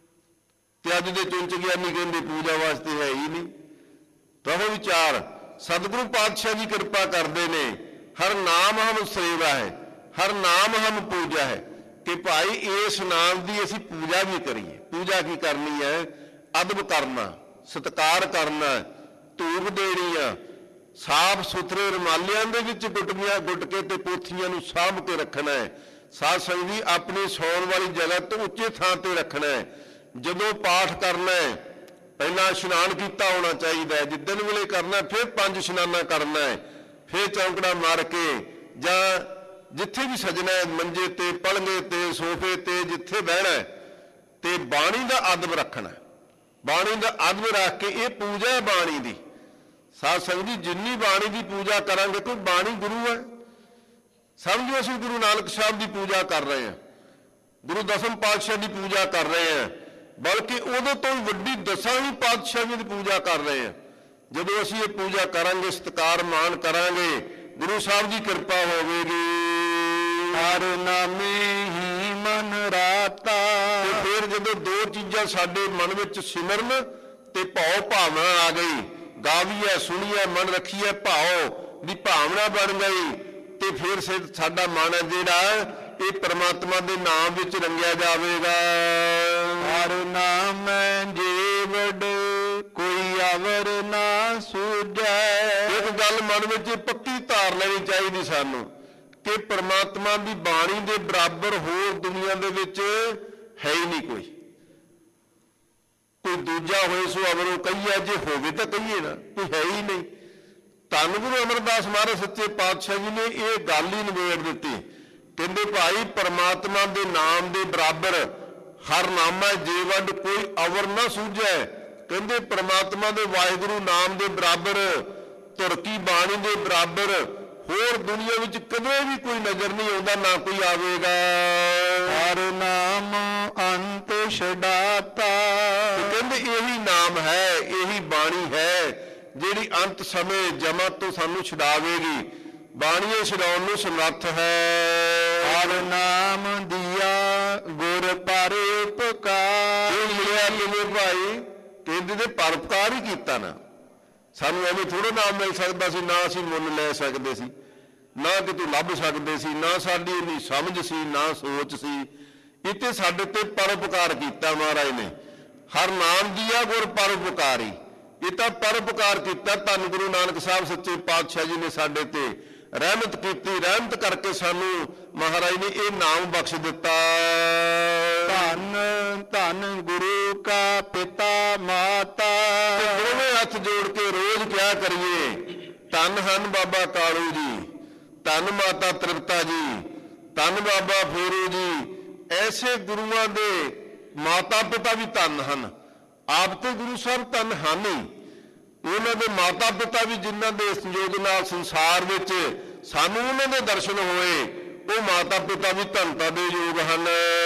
ਤੇ ਅੱਜ ਦੇ ਚੁੰਚ ਗਿਆਨੀ ਕਹਿੰਦੇ ਪੂਜਾ ਵਾਸਤੇ ਹੈ ਹੀ ਨਹੀਂ। ਰਹੋ ਵਿਚਾਰ, ਸਤਿਗੁਰੂ ਪਾਤਸ਼ਾਹ ਜੀ ਕਿਰਪਾ ਕਰਦੇ ਨੇ। ਹਰ ਨਾਮ ਹਮ ਸੇਵਾ ਹੈ, ਹਰ ਨਾਮ ਹਮ ਪੂਜਾ ਹੈ, ਕਿ ਭਾਈ ਇਸ ਨਾਮ ਦੀ ਅਸੀਂ ਪੂਜਾ ਵੀ ਕਰੀਏ। ਪੂਜਾ ਕੀ ਕਰਨੀ ਹੈ? ਅਦਬ ਕਰਨਾ, ਸਤਿਕਾਰ ਕਰਨਾ, ਧੂਪ ਦੇਣੀ ਆ, ਸਾਫ ਸੁਥਰੇ ਰੁਮਾਲਿਆਂ ਦੇ ਵਿੱਚ ਗੁੱਟੀਆਂ ਗੁੱਟ ਕੇ ਤੇ ਪੋਥੀਆਂ ਨੂੰ ਸਾਂਭ ਕੇ ਰੱਖਣਾ ਹੈ। ਸਾਧ ਸੰਗਤ ਜੀ ਆਪਣੀ ਸੌਣ ਵਾਲੀ ਜਗ੍ਹਾ ਤੋਂ ਉੱਚੇ ਥਾਂ ਤੇ ਰੱਖਣਾ ਹੈ। ਜਦੋਂ ਪਾਠ ਕਰਨਾ ਹੈ ਪਹਿਲਾਂ ਇਸ਼ਨਾਨ ਕੀਤਾ ਹੋਣਾ ਚਾਹੀਦਾ ਹੈ, ਜਿੱਦਣ ਵੇਲੇ ਕਰਨਾ ਫਿਰ ਪੰਜ ਇਸ਼ਨਾਨਾ ਕਰਨਾ ਹੈ, ਫਿਰ ਚੌਂਕੜਾ ਮਾਰ ਕੇ ਜਾਂ ਜਿੱਥੇ ਵੀ ਸਜਣਾ ਹੈ, ਮੰਜੇ ਤੇ ਪਲੰਗੇ ਤੇ ਸੋਫੇ ਤੇ ਜਿੱਥੇ ਬਹਿਣਾ ਹੈ, ਤੇ ਬਾਣੀ ਦਾ ਅਦਬ ਰੱਖਣਾ। ਬਾਣੀ ਦਾ ਅਦਬ ਰੱਖ ਕੇ ਇਹ ਪੂਜਾ ਹੈ ਬਾਣੀ ਦੀ। ਸਾਧ ਸੰਗਤ ਜੀ ਜਿੰਨੀ ਬਾਣੀ ਦੀ ਪੂਜਾ ਕਰਾਂਗੇ, ਕੋਈ ਬਾਣੀ ਗੁਰੂ ਹੈ, ਸਮਝੋ ਅਸੀਂ ਗੁਰੂ ਨਾਨਕ ਸਾਹਿਬ ਦੀ ਪੂਜਾ ਕਰ ਰਹੇ ਹਾਂ, ਗੁਰੂ ਦਸਮ ਪਾਤਸ਼ਾਹ ਦੀ ਪੂਜਾ ਕਰ ਰਹੇ ਹਾਂ, ਬਲਕਿ ਉਹਦੇ ਤੋਂ ਵੱਡੀ ਦਸਾਂ ਹੀ ਪਾਤਸ਼ਾਹੀਆਂ ਦੀ ਪੂਜਾ ਕਰ ਰਹੇ ਹਾਂ। ਜਦੋਂ ਅਸੀਂ ਇਹ ਪੂਜਾ ਕਰਾਂਗੇ, ਸਤਿਕਾਰ ਮਾਣ ਕਰਾਂਗੇ, ਗੁਰੂ ਸਾਹਿਬ ਦੀ ਕਿਰਪਾ ਹੋਵੇਗੀ। ਹਰ ਨਾਮੇ ਹੀ ਮਨ ਰਾਤਾ, ਤੇ ਫਿਰ ਜਦੋਂ ਦੋ ਚੀਜ਼ਾਂ ਸਾਡੇ ਮਨ ਵਿੱਚ ਸਿਮਰਨ ਤੇ ਭਾਉ ਭਾਵਨਾ ਆ ਗਈ, ਗਾਵੀਐ ਸੁਣੀਐ ਮਨ ਰੱਖੀਐ ਭਾਉ ਦੀ ਭਾਵਨਾ ਬਣ ਗਈ, ਤੇ ਫਿਰ ਸਾਡਾ ਮਨ ਹੈ ਜਿਹੜਾ ਇਹ ਪ੍ਰਮਾਤਮਾ ਦੇ ਨਾਮ ਵਿੱਚ ਰੰਗਿਆ ਜਾਵੇਗਾ। ਹਰ ਨਾਮ ਜੀਵੜ ਕੋਈ ਅਵਰ ਨਾ ਸੂਝੈ। ਇੱਕ ਗੱਲ ਮਨ ਵਿੱਚ ਪੱਕੀ ਧਾਰ ਲੈਣੀ ਚਾਹੀਦੀ ਸਾਨੂੰ ਕਿ ਪ੍ਰਮਾਤਮਾ ਦੀ ਬਾਣੀ ਦੇ ਬਰਾਬਰ ਹੋਰ ਦੁਨੀਆ ਦੇ ਵਿੱਚ ਹੈ ਹੀ ਨਹੀਂ ਕੋਈ। ਕੋਈ ਦੂਜਾ ਹੋਏ ਸੋ ਅਵਰੋਂ ਕਹੀਏ, ਜੇ ਹੋਵੇ ਤਾਂ ਕਹੀਏ ਨਾ, ਕੋਈ ਹੈ ਹੀ ਨਹੀਂ। ਧੰਨ ਗੁਰੂ ਅਮਰਦਾਸ ਮਹਾਰਾਜ ਸੱਚੇ ਪਾਤਸ਼ਾਹ ਜੀ ਨੇ ਇਹ ਗੱਲ ਹੀ ਨਿਬੇੜ ਦਿੱਤੀ। ਕਹਿੰਦੇ ਭਾਈ ਪ੍ਰਮਾਤਮਾ ਦੇ ਨਾਮ ਦੇ ਬਰਾਬਰ ਹਰ ਨਾਮਾ ਜੇ ਵੱਡ ਕੋਈ ਅਵਰ ਨਾ ਸੂਝੈ। ਕਹਿੰਦੇ ਪ੍ਰਮਾਤਮਾ ਦੇ ਵਾਹਿਗੁਰੂ ਨਾਮ ਦੇ ਬਰਾਬਰ, ਤੁਰਕੀ ਬਾਣੀ ਦੇ ਬਰਾਬਰ ਹੋਰ ਦੁਨੀਆ ਵਿੱਚ ਕਦੇ ਵੀ ਕੋਈ ਨਜ਼ਰ ਨਹੀਂ ਆਉਂਦਾ, ਨਾ ਕੋਈ ਆਵੇਗਾ। ਹਰ ਨਾਮ ਅੰਤ ਛਡਾਤਾ, ਕਹਿੰਦੇ ਇਹੀ ਨਾਮ ਹੈ, ਇਹੀ ਬਾਣੀ ਹੈ ਜਿਹੜੀ ਅੰਤ ਸਮੇਂ ਜਮਤ ਤੋਂ ਸਾਨੂੰ ਛਡਾਵੇਗੀ। ਬਾਣੀਏ ਛਡਾਉਣ ਨੂੰ ਸਮਰੱਥ ਹੈ। ਹਰ ਨਾਮ ਦੀਆ ਗੁਰ ਪਰਉਪਕਾਰ। ਇਹ ਮਿਲਿਆ ਕਿਵੇਂ ਭਾਈ? ਕਹਿੰਦੇ ਨੇ ਪਰਉਪਕਾਰ ਹੀ ਕੀਤਾ ਨਾ। ਸਾਨੂੰ ਐਵੇਂ ਥੋੜਾ ਨਾਮ ਮਿਲ ਸਕਦਾ ਸੀ, ਨਾ ਅਸੀਂ ਮੁੱਲ ਲੈ ਸਕਦੇ ਸੀ, ਨਾ ਕਿਤੇ ਲੱਭ ਸਕਦੇ ਸੀ, ਨਾ ਸਾਡੀ ਇੰਨੀ ਸਮਝ ਸੀ, ਨਾ ਸੋਚ ਸੀ। ਇੱਥੇ ਸਾਡੇ ਤੇ ਪਰਉਪਕਾਰ ਕੀਤਾ ਮਹਾਰਾਜ ਨੇ। ਹਰ ਨਾਮ ਦੀਆ ਗੁਰ ਪਰਉਪਕਾਰੀ, ਇਹ ਤਾਂ ਪਰਉਪਕਾਰ ਕੀਤਾ। ਧੰਨ ਗੁਰੂ ਨਾਨਕ ਸਾਹਿਬ ਸੱਚੇ ਪਾਤਸ਼ਾਹ ਜੀ ਨੇ ਸਾਡੇ ਤੇ ਰਹਿਮਤ ਕੀਤੀ। ਰਹਿਮਤ ਕਰਕੇ ਸਾਨੂੰ ਮਹਾਰਾਜ ਨੇ ਇਹ ਨਾਮ ਬਖਸ਼ ਦਿੱਤਾ। ਧੰਨ ਧੰਨ ਗੁਰੂ ਕਾ ਪਿਤਾ ਮਾਤਾ। ਦੋਵੇਂ ਹੱਥ ਜੋੜ ਕੇ ਰੋਜ਼ ਕਿਹਾ ਕਰੀਏ, ਧੰਨ ਹਨ ਬਾਬਾ ਕਾਲੂ ਜੀ, ਧੰਨ ਮਾਤਾ ਤ੍ਰਿਪਤਾ ਜੀ, ਧੰਨ ਬਾਬਾ ਫੇਰੂ ਜੀ। ਐਸੇ ਗੁਰੂਆਂ ਦੇ ਮਾਤਾ ਪਿਤਾ ਵੀ ਧੰਨ ਹਨ। ਆਪ ਤੇ ਗੁਰੂ ਸਾਹਿਬ ਧੰਨ ਹਨ ਹੀ, ਉਹਨਾਂ ਦੇ ਮਾਤਾ ਪਿਤਾ ਵੀ ਜਿਨ੍ਹਾਂ ਦੇ ਸੰਯੋਗ ਨਾਲ ਸੰਸਾਰ ਵਿੱਚ ਸਾਨੂੰ ਉਹਨਾਂ ਦੇ ਦਰਸ਼ਨ ਹੋਏ, ਉਹ ਮਾਤਾ ਪਿਤਾ ਵੀ ਧੰਨਤਾ ਦੇ ਯੋਗ ਹਨ।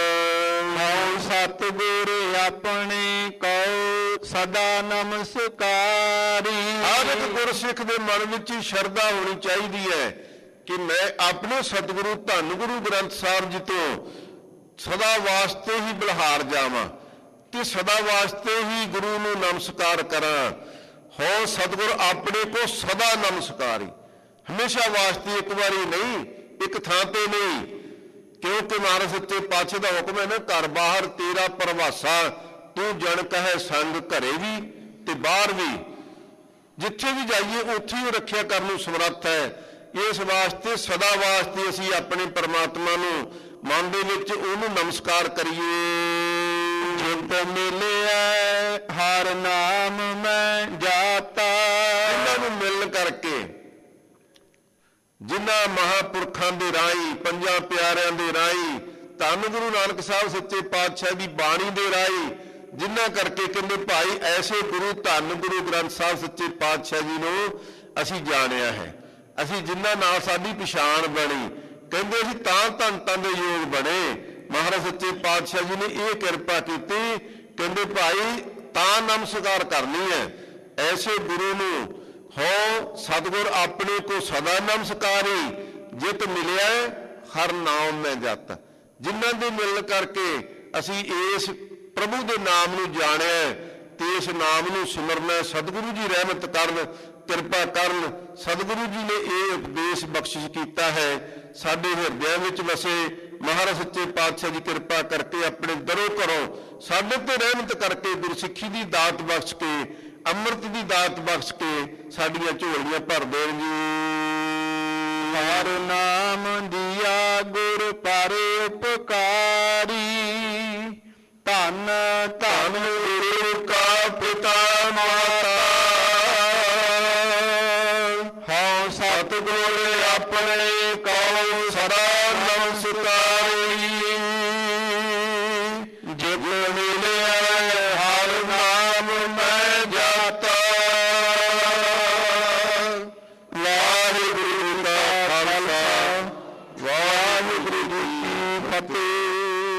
ਕਉ ਸਤਿਗੁਰ ਆਪਣੇ ਕਉ ਸਦਾ ਨਮਸਕਾਰੀ। ਹਰ ਇੱਕ ਗੁਰਸਿੱਖ ਦੇ ਮਨ ਵਿੱਚ ਹੀ ਸ਼ਰਧਾ ਹੋਣੀ ਚਾਹੀਦੀ ਹੈ ਕਿ ਮੈਂ ਆਪਣੇ ਸਤਿਗੁਰੂ ਧੰਨ ਗੁਰੂ ਗ੍ਰੰਥ ਸਾਹਿਬ ਜੀ ਤੋਂ ਸਦਾ ਵਾਸਤੇ ਹੀ ਬਲਿਹਾਰ ਜਾਵਾਂ ਤੇ ਸਦਾ ਵਾਸਤੇ ਹੀ ਗੁਰੂ ਨੂੰ ਨਮਸਕਾਰ ਕਰਾਂ। ਹੋ ਸਤਿਗੁਰ ਆਪਣੇ ਕੋ ਸਦਾ ਨਮਸਕਾਰੀ, ਹਮੇਸ਼ਾ ਵਾਸਤੇ, ਇੱਕ ਵਾਰੀ ਨਹੀਂ, ਇੱਕ ਥਾਂ ਤੇ ਨਹੀਂ। ਕਿਉਂਕਿ ਮਹਾਰਾਜ ਸੱਚੇ ਪਾਤਸ਼ਾਹ ਦਾ ਹੁਕਮ ਹੈ ਨਾ, ਘਰ ਬਾਹਰ ਤੇਰਾ ਪਰਵਾਸਾ, ਤੂੰ ਜਨ ਕਹੈ ਸੰਗ ਘਰੇ ਵੀ ਤੇ ਬਾਹਰ ਵੀ। ਜਿੱਥੇ ਵੀ ਜਾਈਏ ਉੱਥੇ ਹੀ ਉਹ ਰੱਖਿਆ ਕਰਨ ਨੂੰ ਸਮਰੱਥ ਹੈ। ਇਸ ਵਾਸਤੇ ਸਦਾ ਵਾਸਤੇ ਅਸੀਂ ਆਪਣੇ ਪਰਮਾਤਮਾ ਨੂੰ ਮਨ ਦੇ ਵਿੱਚ ਉਹਨੂੰ ਨਮਸਕਾਰ ਕਰੀਏ। ਜਿਤ ਮਿਲਿਆ ਹਰ ਨਾਮ ਮੈਂ ਜਾਤਾ। ਇਹਨਾਂ ਨੂੰ ਮਿਲਣ ਕਰਕੇ, ਜਿਨ੍ਹਾਂ ਮਹਾਂਪੁਰਖਾਂ ਦੇ ਰਾਹੀਂ, ਪੰਜਾਂ ਪਿਆਰਿਆਂ ਦੇ ਰਾਹੀਂ, ਧੰਨ ਗੁਰੂ ਨਾਨਕ ਸਾਹਿਬ ਸੱਚੇ ਪਾਤਸ਼ਾਹ ਦੀ ਬਾਣੀ ਦੇ ਰਾਹੀਂ, ਜਿਨ੍ਹਾਂ ਕਰਕੇ ਕਹਿੰਦੇ ਭਾਈ ਐਸੇ ਗੁਰੂ ਧੰਨ ਗੁਰੂ ਗ੍ਰੰਥ ਸਾਹਿਬ ਸੱਚੇ ਪਾਤਸ਼ਾਹ ਜੀ ਨੂੰ ਅਸੀਂ ਜਾਣਿਆ ਹੈ। ਅਸੀਂ ਜਿਨ੍ਹਾਂ ਨਾਲ ਸਾਡੀ ਪਛਾਣ ਬਣੀ, ਕਹਿੰਦੇ ਅਸੀਂ ਤਾਂ ਧੰਨ ਧੰਨ ਦੇ ਯੋਗ ਬਣੇ। ਮਹਾਰਾਜ ਸੱਚੇ ਪਾਤਸ਼ਾਹ ਜੀ ਨੇ ਇਹ ਕਿਰਪਾ ਕੀਤੀ, ਕਹਿੰਦੇ ਭਾਈ ਤਾਂ ਨਮਸਕਾਰ ਕਰਨੀ ਹੈ। ਐਸੇ ਗੁਰੂ ਨੂੰ ਹੋ ਸਤਿਗੁਰ ਆਪਣੇ ਕੋ ਸਦਾ ਨਮਸਕਾਰੀ, ਜਿਤ ਮਿਲਿਆ ਹਰ ਨਾਮ ਮੈਂ ਜਾਤਾ। ਜਿਨ੍ਹਾਂ ਦੇ ਮਿਲਣ ਕਰਕੇ ਅਸੀਂ ਇਸ ਪ੍ਰਭੂ ਦੇ ਨਾਮ ਨੂੰ ਜਾਣਿਆ ਤੇ ਇਸ ਨਾਮ ਨੂੰ ਸਿਮਰਨਾ। ਸਤਿਗੁਰੂ ਜੀ ਰਹਿਮਤ ਕਰਨ, ਕਿਰਪਾ ਕਰਨ। ਸਤਿਗੁਰੂ ਜੀ ਨੇ ਇਹ ਉਪਦੇਸ਼ ਬਖਸ਼ਿਸ਼ ਕੀਤਾ ਹੈ, ਸਾਡੇ ਹਿਰਦਿਆਂ ਵਿੱਚ ਵਸੇ। ਮਹਾਰਾਜ ਸੱਚੇ ਪਾਤਸ਼ਾਹ ਜੀ ਕਿਰਪਾ ਕਰਕੇ ਆਪਣੇ ਦਰੋਂ ਘਰੋਂ ਸਾਡੇ ਤੇ ਰਹਿਮਤ ਕਰਕੇ ਗੁਰਸਿੱਖੀ ਦੀ ਦਾਤ ਬਖਸ਼ ਕੇ, ਅੰਮ੍ਰਿਤ ਦੀ ਦਾਤ ਬਖਸ਼ ਕੇ ਸਾਡੀਆਂ ਝੋਲੀਆਂ ਭਰ ਦੇਣ ਜੀ। ਹਰ ਨਾਮ ਦਿਆ ਗੁਰ ਪਰ ਉਪਕਾਰੀ। ਧੰਨ ਧੰਨ ਗੁਰੂ ਕਾ ਪਿਤਾ ਮਾਤਾ, ਹਉ ਸਤਿਗੁਰ ਆਪਣੇ ਕਉ ਸਦਾ ਨਮਸਕਾਰੀ। ਜਿਤ ਮਿਲਿਆ ਹਰ ਨਾਮ ਮੈਂ ਜਾਤਾ। ਵਾਹਿਗੁਰੂ ਜੀ ਕਾ ਖਾਲਸਾ, ਵਾਹਿਗੁਰੂ ਜੀ ਕੀ ਫਤਿਹ।